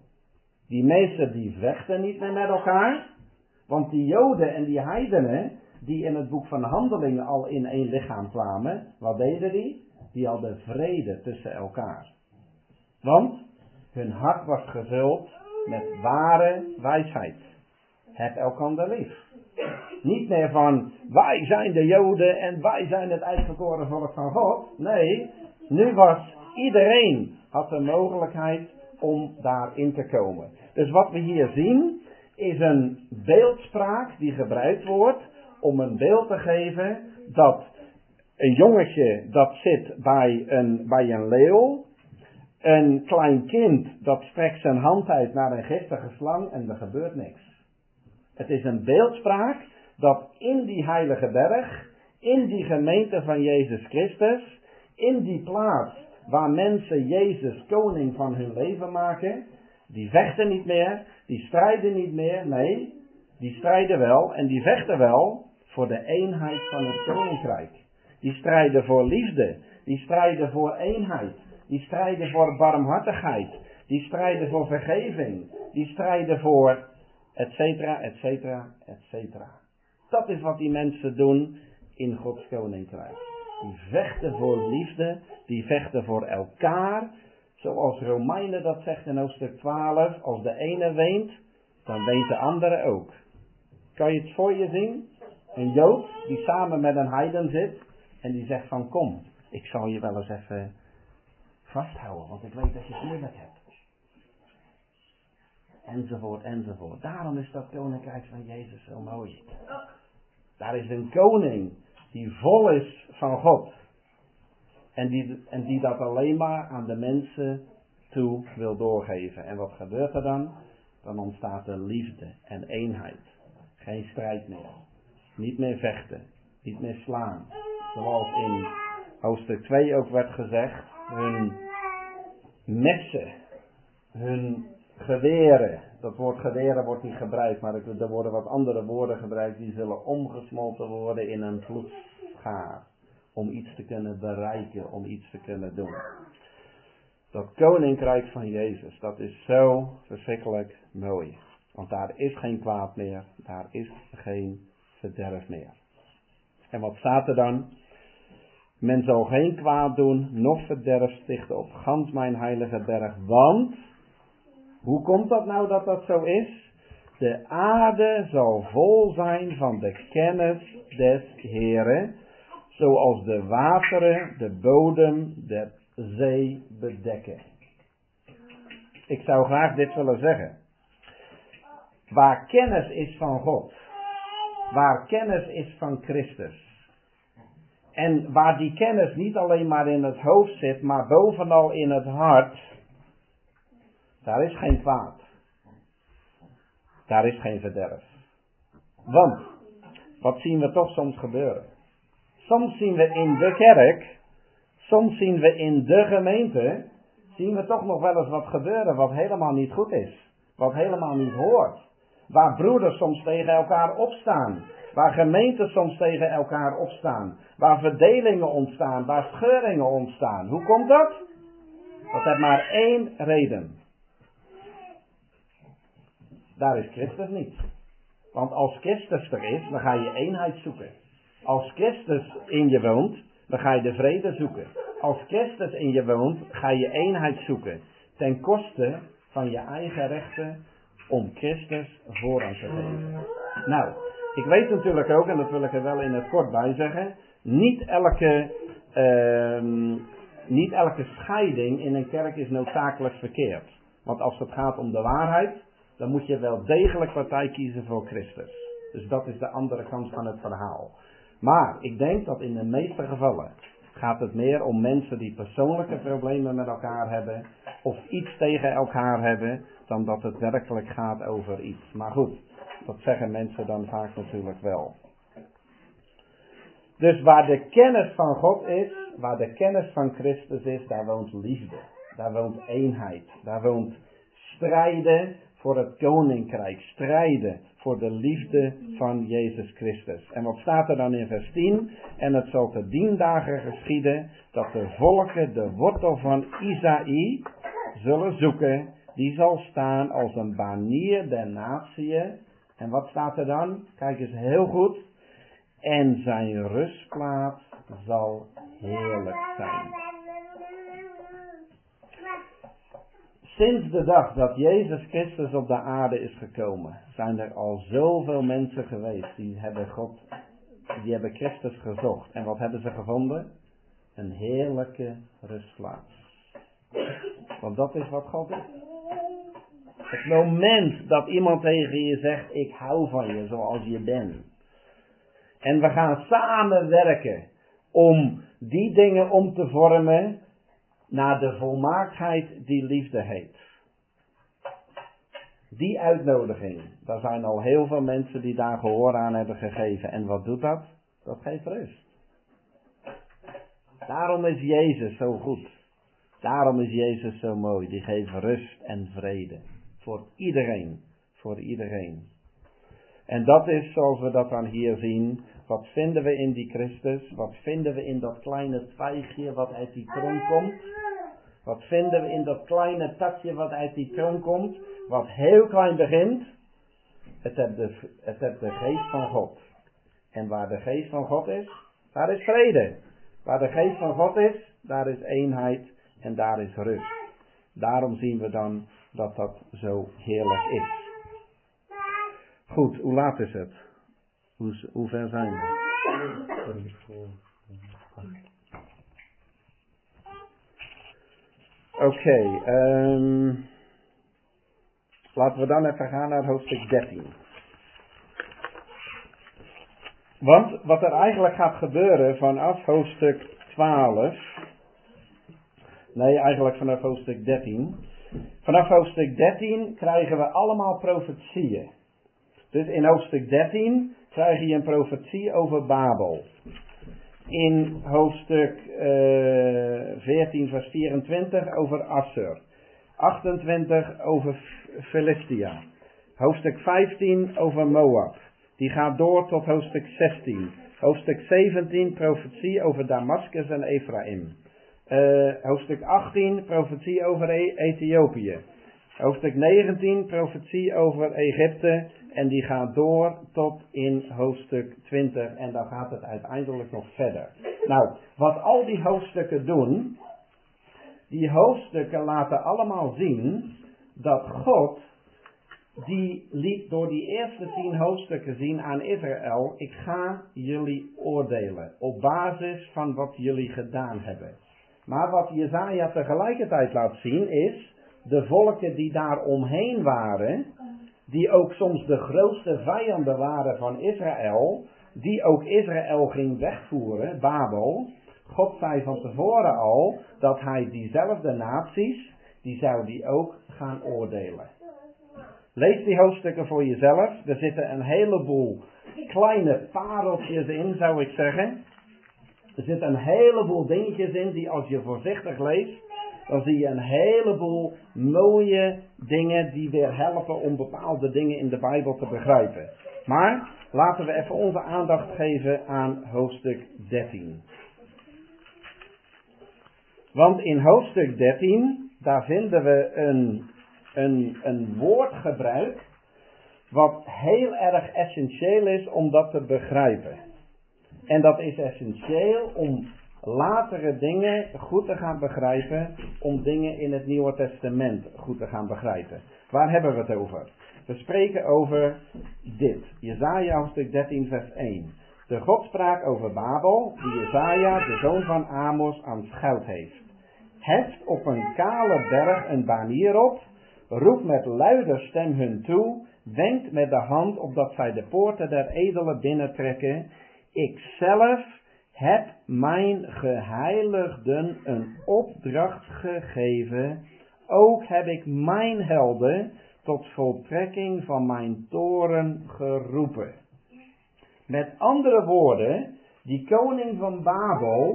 Die meesten die vechten niet meer met elkaar. Want die Joden en die heidenen, die in het boek van Handelingen al in één lichaam kwamen, wat deden die? Die hadden vrede tussen elkaar. Want hun hart was gevuld met ware wijsheid. Heb elkander lief. Niet meer van, wij zijn de Joden en wij zijn het uitverkoren volk van God. Nee, nu was iedereen had de mogelijkheid om daarin te komen. Dus wat we hier zien is een beeldspraak die gebruikt wordt om een beeld te geven dat een jongetje dat zit bij een leeuw, een klein kind dat strekt zijn hand uit naar een giftige slang en er gebeurt niks. Het is een beeldspraak dat in die heilige berg, in die gemeente van Jezus Christus, in die plaats waar mensen Jezus koning van hun leven maken, die vechten niet meer, die strijden niet meer, nee, die strijden wel en die vechten wel voor de eenheid van het koninkrijk. Die strijden voor liefde, die strijden voor eenheid, die strijden voor barmhartigheid, die strijden voor vergeving, die strijden voor etcetera, etcetera, etcetera. Dat is wat die mensen doen in Gods koninkrijk. Die vechten voor liefde, die vechten voor elkaar. Zoals Romeinen dat zegt in hoofdstuk 12, als de ene weent, dan weent de andere ook. Kan je het voor je zien? Een Jood die samen met een heiden zit en die zegt van kom, ik zal je wel eens even vasthouden, want ik weet dat je het moeilijk hebt. Enzovoort, enzovoort. Daarom is dat koninkrijk van Jezus zo mooi. Daar is een koning die vol is van God. En die dat alleen maar aan de mensen toe wil doorgeven. En wat gebeurt er dan? Dan ontstaat er liefde en eenheid. Geen strijd meer. Niet meer vechten. Niet meer slaan. Zoals in hoofdstuk 2 ook werd gezegd. Hun messen. Hun geweren. Dat woord geweren wordt niet gebruikt. Maar er worden wat andere woorden gebruikt. Die zullen omgesmolten worden in een vloedschaar. Om iets te kunnen bereiken. Om iets te kunnen doen. Dat koninkrijk van Jezus. Dat is zo verschrikkelijk mooi. Want daar is geen kwaad meer. Daar is geen verderf meer. En wat staat er dan? Men zal geen kwaad doen, noch verderf stichten op gans mijn heilige berg. Want, hoe komt dat nou dat dat zo is? De aarde zal vol zijn van de kennis des Heren, zoals de wateren de bodem der zee bedekken. Ik zou graag dit willen zeggen. Waar kennis is van God, waar kennis is van Christus, en waar die kennis niet alleen maar in het hoofd zit, maar bovenal in het hart, daar is geen kwaad. Daar is geen verderf. Want, wat zien we toch soms gebeuren? Soms zien we in de kerk, soms zien we in de gemeente, zien we toch nog wel eens wat gebeuren wat helemaal niet goed is. Wat helemaal niet hoort. Waar broeders soms tegen elkaar opstaan. Waar gemeenten soms tegen elkaar opstaan. Waar verdelingen ontstaan, waar scheuringen ontstaan. Hoe komt dat? Dat heeft maar één reden. Daar is Christus niet. Want als Christus er is, dan ga je eenheid zoeken. Als Christus in je woont, dan ga je de vrede zoeken. Als Christus in je woont, ga je eenheid zoeken. Ten koste van je eigen rechten om Christus voorrang te geven. Nou, ik weet natuurlijk ook, en dat wil ik er wel in het kort bij zeggen, niet elke scheiding in een kerk is noodzakelijk verkeerd. Want als het gaat om de waarheid, dan moet je wel degelijk partij kiezen voor Christus. Dus dat is de andere kant van het verhaal. Maar ik denk dat in de meeste gevallen gaat het meer om mensen die persoonlijke problemen met elkaar hebben, of iets tegen elkaar hebben, dan dat het werkelijk gaat over iets. Maar goed, dat zeggen mensen dan vaak natuurlijk wel. Dus waar de kennis van God is, waar de kennis van Christus is, daar woont liefde. Daar woont eenheid. Daar woont strijden voor het koninkrijk. Strijden voor de liefde van Jezus Christus. En wat staat er dan in vers 10? En het zal te dien dagen geschieden dat de volken de wortel van Isaïe zullen zoeken. Die zal staan als een banier der natieën. En wat staat er dan? Kijk eens heel goed. En zijn rustplaats zal heerlijk zijn. Sinds de dag dat Jezus Christus op de aarde is gekomen, zijn er al zoveel mensen geweest die hebben Christus gezocht. En wat hebben ze gevonden? Een heerlijke rustplaats. Want dat is wat God is. Het moment dat iemand tegen je zegt, ik hou van je zoals je bent. En we gaan samen werken om die dingen om te vormen naar de volmaaktheid die liefde heet. Die uitnodiging, daar zijn al heel veel mensen die daar gehoor aan hebben gegeven. En wat doet dat? Dat geeft rust. Daarom is Jezus zo goed. Daarom is Jezus zo mooi. Die geeft rust en vrede. Voor iedereen. Voor iedereen. En dat is zoals we dat dan hier zien. Wat vinden we in die Christus? Wat vinden we in dat kleine twijgje wat uit die kroon komt? Wat vinden we in dat kleine takje wat uit die kroon komt? Wat heel klein begint. Het heeft de geest van God. En waar de geest van God is, daar is vrede. Waar de geest van God is, daar is eenheid en daar is rust. Daarom zien we dan dat dat zo heerlijk is. Goed, hoe laat is het? Hoe ver zijn we? Oké, laten we dan even gaan naar hoofdstuk 13. Want wat er eigenlijk gaat gebeuren vanaf hoofdstuk 12... Nee, eigenlijk vanaf hoofdstuk 13. Vanaf hoofdstuk 13 krijgen we allemaal profetieën. Dus in hoofdstuk 13 krijg je een profetie over Babel. In hoofdstuk 14 vers 24 over Assur. 28 over Philistia. Hoofdstuk 15 over Moab. Die gaat door tot hoofdstuk 16. Hoofdstuk 17 profetie over Damascus en Ephraim. Hoofdstuk 18 profetie over Ethiopië. Hoofdstuk 19 profetie over Egypte. En die gaat door tot in hoofdstuk 20. En dan gaat het uiteindelijk nog verder. Nou, wat al die hoofdstukken doen. Die hoofdstukken laten allemaal zien dat God die liet door die eerste 10 hoofdstukken zien aan Israël: ik ga jullie oordelen op basis van wat jullie gedaan hebben. Maar wat Jesaja tegelijkertijd laat zien is, de volken die daar omheen waren, die ook soms de grootste vijanden waren van Israël, die ook Israël ging wegvoeren, Babel. God zei van tevoren al dat hij diezelfde naties, die zou die ook gaan oordelen. Lees die hoofdstukken voor jezelf. Er zitten een heleboel kleine pareltjes in, zou ik zeggen. Er zitten een heleboel dingetjes in die als je voorzichtig leest, dan zie je een heleboel mooie dingen die weer helpen om bepaalde dingen in de Bijbel te begrijpen. Maar laten we even onze aandacht geven aan hoofdstuk 13. Want in hoofdstuk 13, daar vinden we een woordgebruik wat heel erg essentieel is om dat te begrijpen. En dat is essentieel om latere dingen goed te gaan begrijpen, om dingen in het Nieuwe Testament goed te gaan begrijpen. Waar hebben we het over? We spreken over dit. Jesaja hoofdstuk 13 vers 1. De God sprak over Babel, die Jesaja, de zoon van Amos, aanschouwd heeft. Heft op een kale berg een banier op, roept met luider stem hun toe, wenkt met de hand opdat zij de poorten der edelen binnentrekken. Ik zelf heb mijn geheiligden een opdracht gegeven, ook heb ik mijn helden tot voltrekking van mijn toren geroepen. Met andere woorden, die koning van Babel,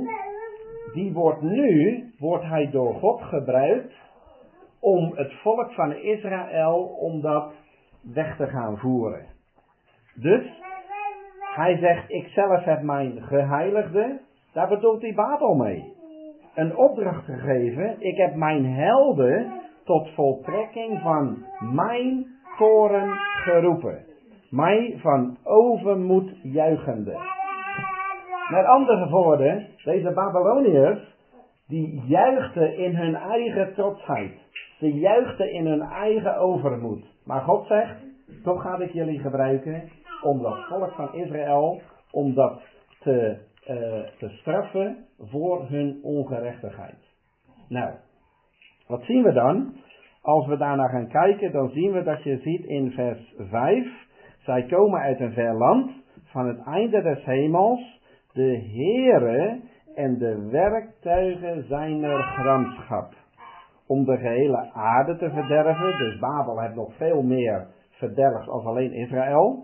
wordt hij door God gebruikt om het volk van Israël, om dat weg te gaan voeren. Dus, hij zegt, ik zelf heb mijn geheiligde, daar bedoelt hij Babel mee. Een opdracht gegeven, ik heb mijn helden tot voltrekking van mijn toren geroepen. Mij van overmoed juichende. Met andere woorden, deze Babyloniërs, die juichten in hun eigen trotsheid. Ze juichten in hun eigen overmoed. Maar God zegt, toch ga ik jullie gebruiken om dat volk van Israël, om dat te straffen voor hun ongerechtigheid. Nou, wat zien we dan? Als we daarnaar gaan kijken, dan zien we dat je ziet in vers 5. Zij komen uit een ver land, van het einde des hemels. De Heere en de werktuigen zijner gramschap. Om de gehele aarde te verderven. Dus Babel heeft nog veel meer verderfd als alleen Israël.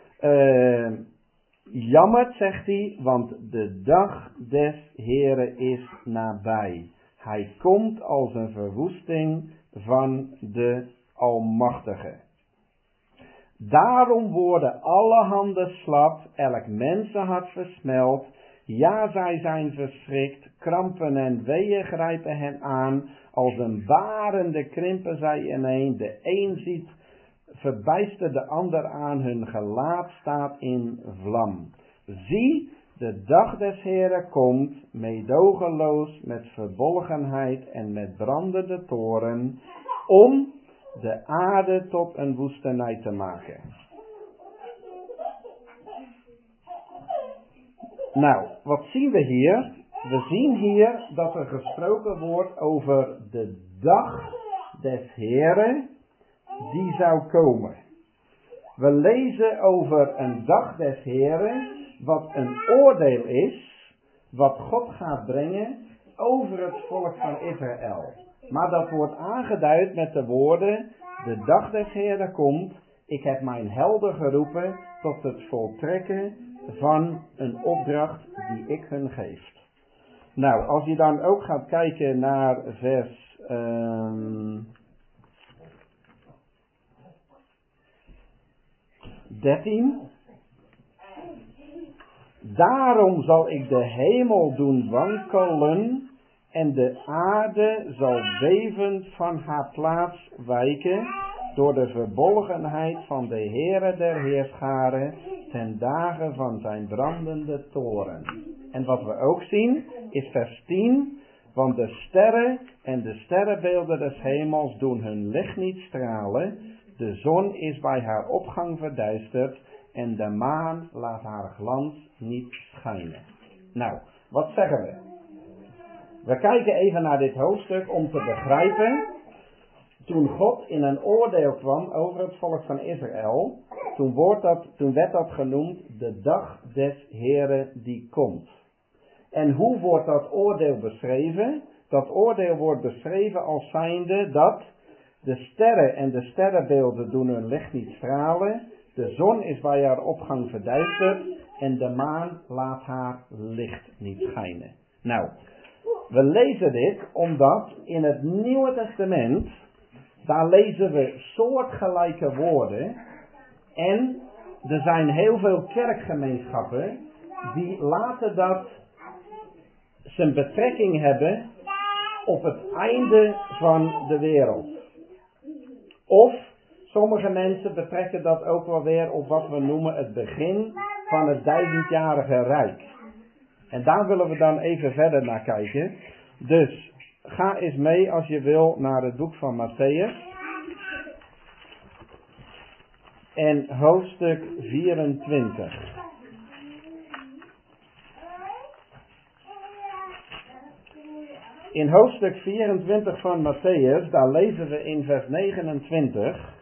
Jammert, zegt hij, want de dag des Heere is nabij. Hij komt als een verwoesting van de Almachtige. Daarom worden alle handen slap, elk mensenhart versmelt. Ja, zij zijn verschrikt, krampen en weeën grijpen hen aan. Als een barende krimpen zij ineen. De een ziet verbijsterd de ander aan, hun gelaat staat in vlam. Zie, de dag des Heeren komt, meedogenloos, met verbolgenheid en met brandende toren, om de aarde tot een woestenij te maken. Nou, wat zien we hier? We zien hier dat er gesproken wordt over de dag des Heeren die zou komen. We lezen over een dag des Heeren, wat een oordeel is, wat God gaat brengen over het volk van Israël. Maar dat wordt aangeduid met de woorden, de dag des Heeren komt, ik heb mijn helden geroepen tot het voltrekken van een opdracht die ik hun geef. Nou, als je dan ook gaat kijken naar vers 13. Daarom zal ik de hemel doen wankelen en de aarde zal bevend van haar plaats wijken door de verbolgenheid van de Heere der Heerscharen ten dagen van zijn brandende toren. En wat we ook zien is vers 10, want de sterren en de sterrenbeelden des hemels doen hun licht niet stralen, De zon is bij haar opgang verduisterd en de maan laat haar glans niet schijnen. Nou, wat zeggen we? We kijken even naar dit hoofdstuk om te begrijpen. Toen God in een oordeel kwam over het volk van Israël, toen werd dat genoemd de dag des Heren die komt. En hoe wordt dat oordeel beschreven? Dat oordeel wordt beschreven als zijnde dat de sterren en de sterrenbeelden doen hun licht niet stralen, de zon is bij haar opgang verduisterd en de maan laat haar licht niet schijnen. Nou, we lezen dit omdat in het Nieuwe Testament, daar lezen we soortgelijke woorden en er zijn heel veel kerkgemeenschappen die laten dat zijn betrekking hebben op het einde van de wereld. Of sommige mensen betrekken dat ook wel weer op wat we noemen het begin van het 1000-jarige rijk. En daar willen we dan even verder naar kijken. Dus ga eens mee als je wil naar het boek van Mattheüs. En hoofdstuk 24. In hoofdstuk 24 van Mattheüs, daar lezen we in vers 29.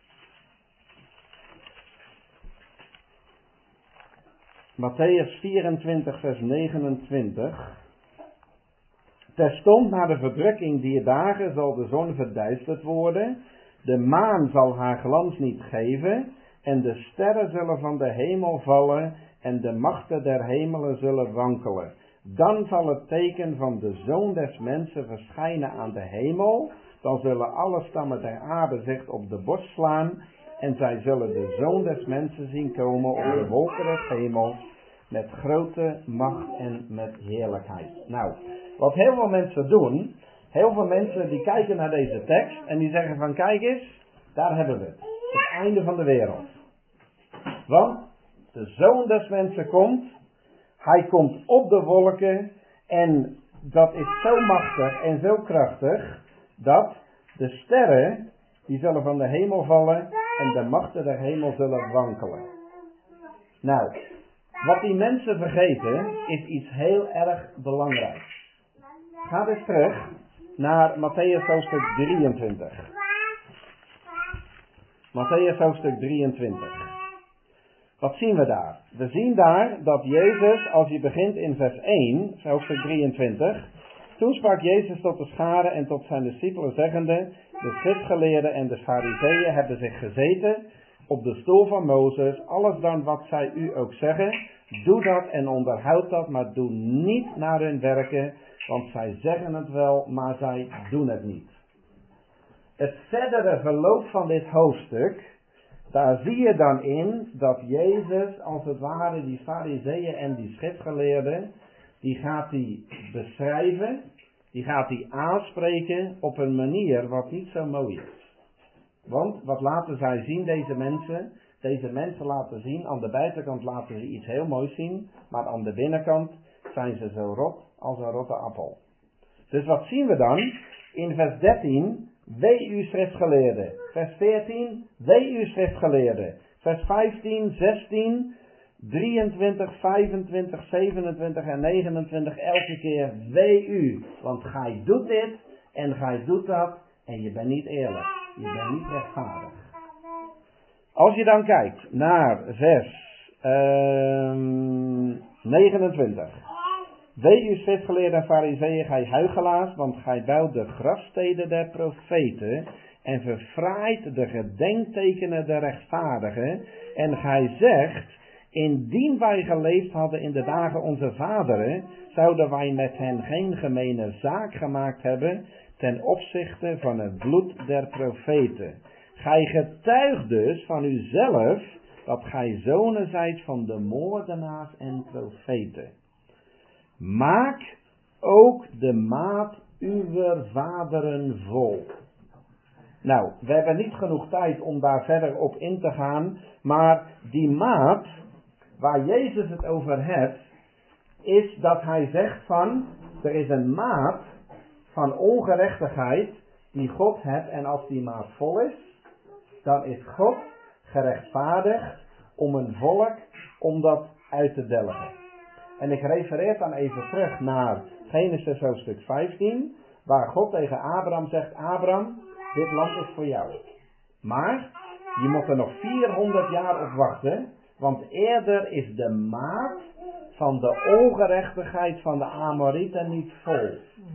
Mattheüs 24 vers 29. Terstond na de verdrukking dier dagen zal de zon verduisterd worden, de maan zal haar glans niet geven, en de sterren zullen van de hemel vallen, en de machten der hemelen zullen wankelen. Dan zal het teken van de Zoon des Mensen verschijnen aan de hemel. Dan zullen alle stammen der aarde zich op de borst slaan. En zij zullen de Zoon des Mensen zien komen op de wolken des hemels. Met grote macht en met heerlijkheid. Nou, wat heel veel mensen doen. Heel veel mensen die kijken naar deze tekst. En die zeggen van kijk eens, daar hebben we het. Het einde van de wereld. Want de Zoon des Mensen komt. Hij komt op de wolken en dat is zo machtig en zo krachtig dat de sterren die zullen van de hemel vallen en de machten der hemel zullen wankelen. Nou, wat die mensen vergeten is iets heel erg belangrijks. Ga dus terug naar Mattheüs hoofdstuk 23. Mattheüs hoofdstuk 23. Wat zien we daar? We zien daar dat Jezus, als je begint in vers 1, hoofdstuk 23. Toen sprak Jezus tot de scharen en tot zijn discipelen zeggende, de schriftgeleerden en de farizeeën hebben zich gezeten op de stoel van Mozes. Alles dan wat zij u ook zeggen, doe dat en onderhoud dat, maar doe niet naar hun werken, want zij zeggen het wel, maar zij doen het niet. Het verdere verloop van dit hoofdstuk, daar zie je dan in dat Jezus als het ware die farizeeën en die schriftgeleerden, die gaat hij beschrijven, die gaat hij aanspreken op een manier wat niet zo mooi is. Want wat laten zij zien deze mensen? Deze mensen laten zien, aan de buitenkant laten ze iets heel moois zien, maar aan de binnenkant zijn ze zo rot als een rotte appel. Dus wat zien we dan? In vers 13... Wee u schriftgeleerden. Vers 14. Wee u schriftgeleerden. Vers 15, 16, 23, 25, 27 en 29. Elke keer wee u. Want gij doet dit en gij doet dat. En je bent niet eerlijk. Je bent niet rechtvaardig. Als je dan kijkt naar vers 29. Wee u schriftgeleerden en farizeeën, gij huichelaars, want gij bouwt de grafsteden der profeten en verfraait de gedenktekenen der rechtvaardigen. En gij zegt, indien wij geleefd hadden in de dagen onze vaderen, zouden wij met hen geen gemene zaak gemaakt hebben ten opzichte van het bloed der profeten. Gij getuigt dus van uzelf dat gij zonen zijt van de moordenaars en profeten. Maak ook de maat uwer vaderen vol. Nou, we hebben niet genoeg tijd om daar verder op in te gaan, maar die maat waar Jezus het over heeft, is dat hij zegt van, er is een maat van ongerechtigheid die God heeft en als die maat vol is, dan is God gerechtvaardigd om een volk om dat uit te delgen. En ik refereer dan even terug naar Genesis hoofdstuk 15, waar God tegen Abraham zegt, Abraham, dit land is voor jou. Maar je moet er nog 400 jaar op wachten, want eerder is de maat van de ongerechtigheid van de Amorieten niet vol.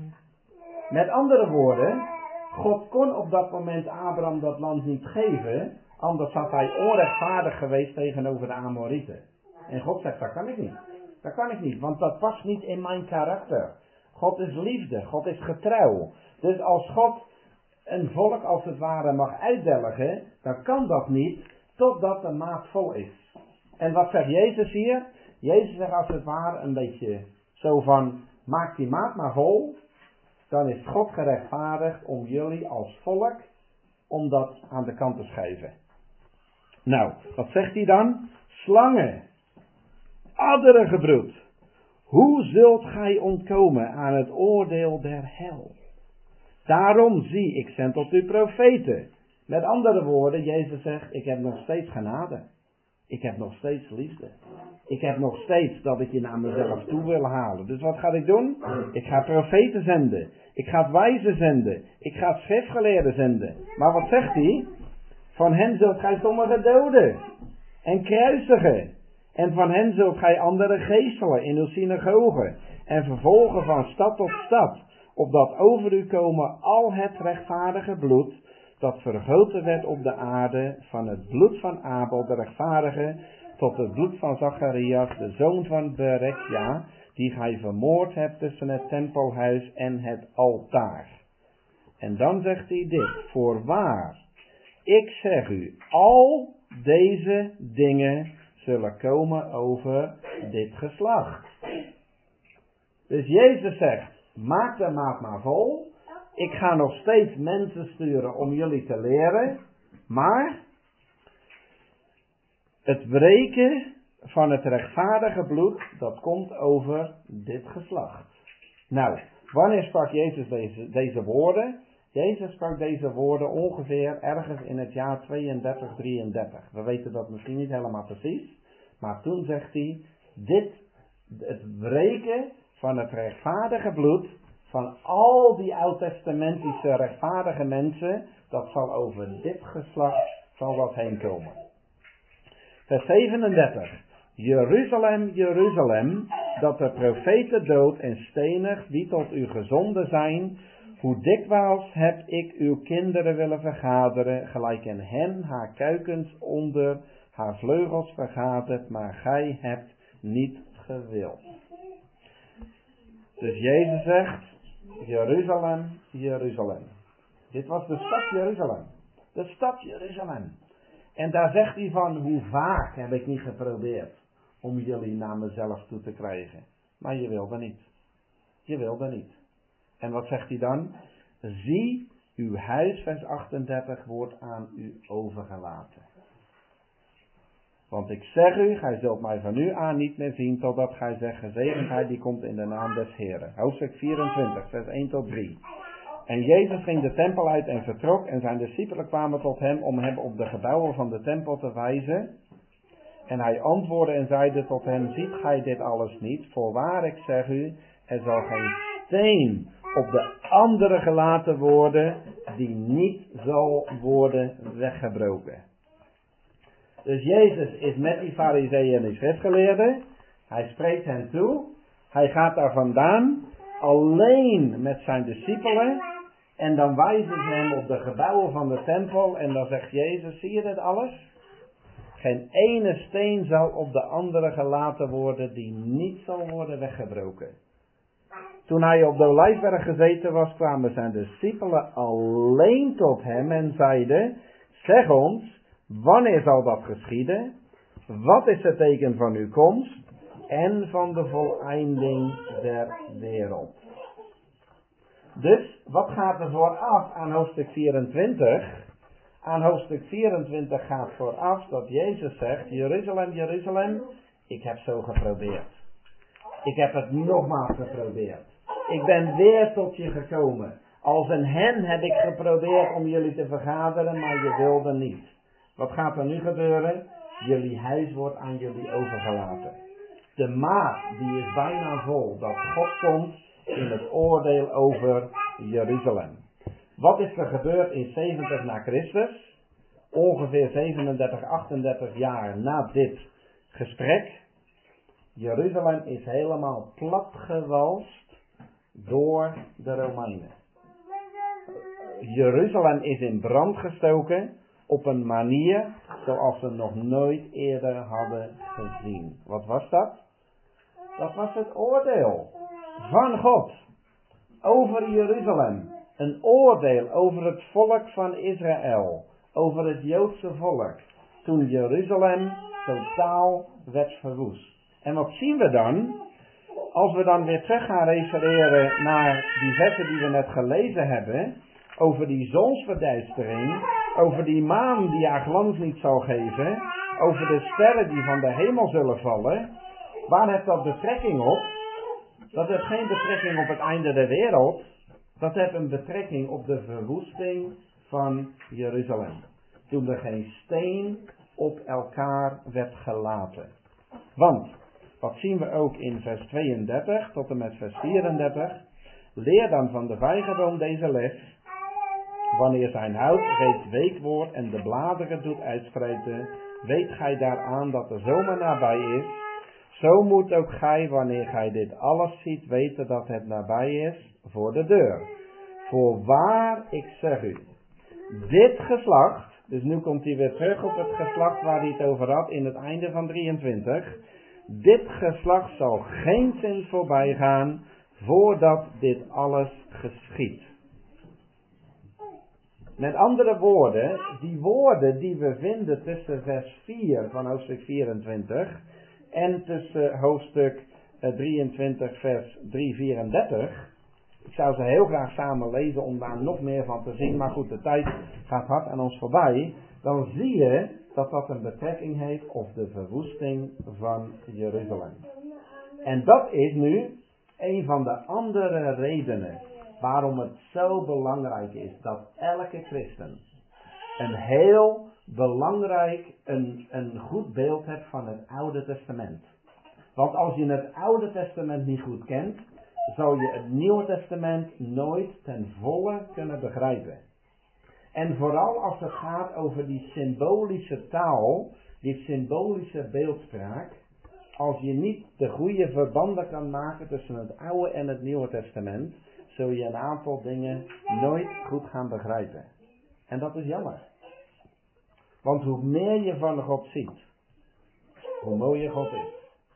Met andere woorden, God kon op dat moment Abraham dat land niet geven, anders had hij onrechtvaardig geweest tegenover de Amorieten. En God zegt, dat kan ik niet. Dat kan ik niet, want dat past niet in mijn karakter. God is liefde, God is getrouw. Dus als God een volk als het ware mag uitdelgen, dan kan dat niet totdat de maat vol is. En wat zegt Jezus hier? Jezus zegt als het ware een beetje zo van, maak die maat maar vol, dan is God gerechtvaardigd om jullie als volk, om dat aan de kant te schuiven. Nou, wat zegt hij dan? Slangen, adderengebroed, hoe zult gij ontkomen aan het oordeel der hel? Daarom zie, ik zend tot u profeten. Met andere woorden, Jezus zegt, ik heb nog steeds genade. Ik heb nog steeds liefde. Ik heb nog steeds dat ik je naar mezelf toe wil halen. Dus wat ga ik doen? Ik ga profeten zenden. Ik ga wijzen zenden. Ik ga schriftgeleerden zenden. Maar wat zegt hij? Van hen zult gij sommigen doden. En kruisigen. En van hen zult gij anderen geeselen in uw synagogen. En vervolgen van stad tot stad. Opdat over u komen al het rechtvaardige bloed, dat vergoten werd op de aarde, van het bloed van Abel, de rechtvaardige, tot het bloed van Zacharias, de zoon van Berekja, die gij vermoord hebt tussen het tempelhuis en het altaar. En dan zegt hij dit, voorwaar, ik zeg u, al deze dingen zullen komen over dit geslacht. Dus Jezus zegt, maak de maat maar vol. Ik ga nog steeds mensen sturen om jullie te leren. Maar het breken van het rechtvaardige bloed, dat komt over dit geslacht. Nou, wanneer sprak Jezus deze woorden? Jezus sprak deze woorden ongeveer ergens in het jaar 32, 33. We weten dat misschien niet helemaal precies. Maar toen zegt hij, het breken van het rechtvaardige bloed van al die oud-testamentische rechtvaardige mensen, dat zal over dit geslacht zal dat heen komen. Vers 37. Jeruzalem, Jeruzalem, dat de profeten dood en stenig die tot u gezonden zijn, hoe dikwijls heb ik uw kinderen willen vergaderen, gelijk een hen haar kuikens onder haar vleugels vergadert, maar gij hebt niet gewild. Dus Jezus zegt, Jeruzalem, Jeruzalem. Dit was de stad Jeruzalem. De stad Jeruzalem. En daar zegt hij van, hoe vaak heb ik niet geprobeerd om jullie naar mezelf toe te krijgen. Maar je wilde niet. Je wilde niet. En wat zegt hij dan? Zie, uw huis, vers 38, wordt aan u overgelaten. Want ik zeg u, gij zult mij van nu aan niet meer zien, totdat gij zegt, gezegendheid die komt in de naam des Heren. Hoofdstuk 24, vers 1 tot 3. En Jezus ging de tempel uit en vertrok, en zijn discipelen kwamen tot hem om hem op de gebouwen van de tempel te wijzen. En hij antwoordde en zeide tot hen, ziet gij dit alles niet? Voorwaar, ik zeg u, er zal geen steen op de andere gelaten worden, die niet zal worden weggebroken. Dus Jezus is met die farizeeën en die schriftgeleerden. Hij spreekt hen toe. Hij gaat daar vandaan. Alleen met zijn discipelen. En dan wijzen ze hem op de gebouwen van de tempel. En dan zegt Jezus, zie je dit alles? Geen ene steen zal op de andere gelaten worden die niet zal worden weggebroken. Toen hij op de Olijfberg gezeten was, kwamen zijn discipelen alleen tot hem en zeiden, zeg ons, wanneer zal dat geschieden? Wat is het teken van uw komst en van de voleinding der wereld? Dus, wat gaat er vooraf aan hoofdstuk 24? Aan hoofdstuk 24 gaat vooraf dat Jezus zegt, Jeruzalem, Jeruzalem, ik heb zo geprobeerd. Ik heb het nogmaals geprobeerd. Ik ben weer tot je gekomen. Als een hen heb ik geprobeerd om jullie te vergaderen, maar je wilde niet. Wat gaat er nu gebeuren? Jullie huis wordt aan jullie overgelaten. De maat die is bijna vol dat God komt in het oordeel over Jeruzalem. Wat is er gebeurd in 70 na Christus? Ongeveer 37, 38 jaar na dit gesprek. Jeruzalem is helemaal platgewalst door de Romeinen. Jeruzalem is in brand gestoken op een manier zoals ze nog nooit eerder hadden gezien. Wat was dat? Dat was het oordeel van God over Jeruzalem. Een oordeel over het volk van Israël, over het Joodse volk, toen Jeruzalem totaal werd verwoest. En wat zien we dan? Als we dan weer terug gaan refereren naar die versen die we net gelezen hebben, over die zonsverduistering, over die maan die haar glans niet zal geven, over de sterren die van de hemel zullen vallen. Waar heeft dat betrekking op? Dat heeft geen betrekking op het einde der wereld. Dat heeft een betrekking op de verwoesting van Jeruzalem. Toen er geen steen op elkaar werd gelaten. Want, wat zien we ook in vers 32 tot en met vers 34. Leer dan van de vijgenboom deze les. Wanneer zijn hout reeds week wordt en de bladeren doet uitspruiten, weet gij daaraan dat de zomer nabij is. Zo moet ook gij, wanneer gij dit alles ziet, weten dat het nabij is voor de deur. Voorwaar, ik zeg u, dit geslacht, dus nu komt hij weer terug op het geslacht waar hij het over had in het einde van 23. Dit geslacht zal geen zin voorbij gaan voordat dit alles geschiedt. Met andere woorden, die woorden die we vinden tussen vers 4 van hoofdstuk 24 en tussen hoofdstuk 23 vers 3:34. Ik zou ze heel graag samen lezen om daar nog meer van te zien, maar goed, de tijd gaat hard aan ons voorbij. Dan zie je dat dat een betrekking heeft op de verwoesting van Jeruzalem. En dat is nu een van de andere redenen waarom het zo belangrijk is dat elke christen een heel belangrijk, een goed beeld hebt van het Oude Testament. Want als je het Oude Testament niet goed kent, zal je het Nieuwe Testament nooit ten volle kunnen begrijpen. En vooral als het gaat over die symbolische taal, die symbolische beeldspraak, als je niet de goede verbanden kan maken tussen het Oude en het Nieuwe Testament, zul je een aantal dingen nooit goed gaan begrijpen. En dat is jammer. Want hoe meer je van God ziet, hoe mooier God is.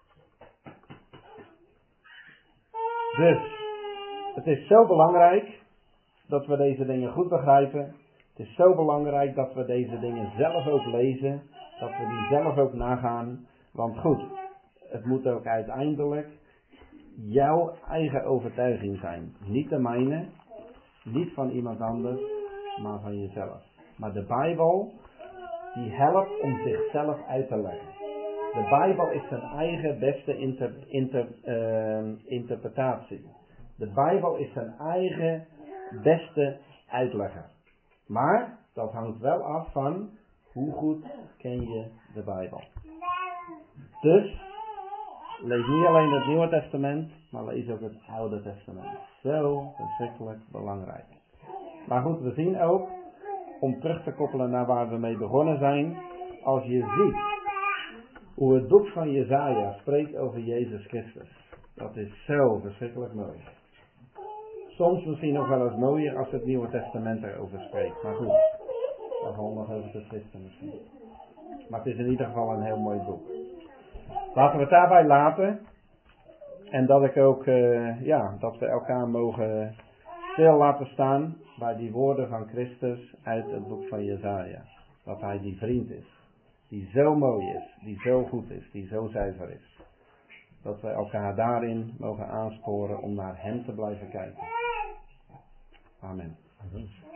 Dus, het is zo belangrijk dat we deze dingen goed begrijpen. Het is zo belangrijk dat we deze dingen zelf ook lezen. Dat we die zelf ook nagaan. Want goed, het moet ook uiteindelijk jouw eigen overtuiging zijn. Niet de mijne, niet van iemand anders, maar van jezelf. Maar de Bijbel, die helpt om zichzelf uit te leggen. De Bijbel is zijn eigen beste interpretatie. De Bijbel is zijn eigen beste uitlegger. Maar dat hangt wel af van hoe goed ken je de Bijbel. Dus lees niet alleen het Nieuwe Testament, maar lees ook het Oude Testament. Zo verschrikkelijk belangrijk. Maar goed, we zien ook, om terug te koppelen naar waar we mee begonnen zijn, als je ziet hoe het boek van Jesaja spreekt over Jezus Christus. Dat is zo verschrikkelijk mooi. Soms misschien nog wel eens mooier als het Nieuwe Testament erover spreekt. Maar goed, daar valt nog over te twisten misschien. Maar het is in ieder geval een heel mooi boek. Laten we het daarbij laten. En dat ik ook, dat we elkaar mogen stil laten staan bij die woorden van Christus uit het boek van Jesaja. Dat hij die vriend is. Die zo mooi is, die zo goed is, die zo zuiver is. Dat we elkaar daarin mogen aansporen om naar hem te blijven kijken. Amen.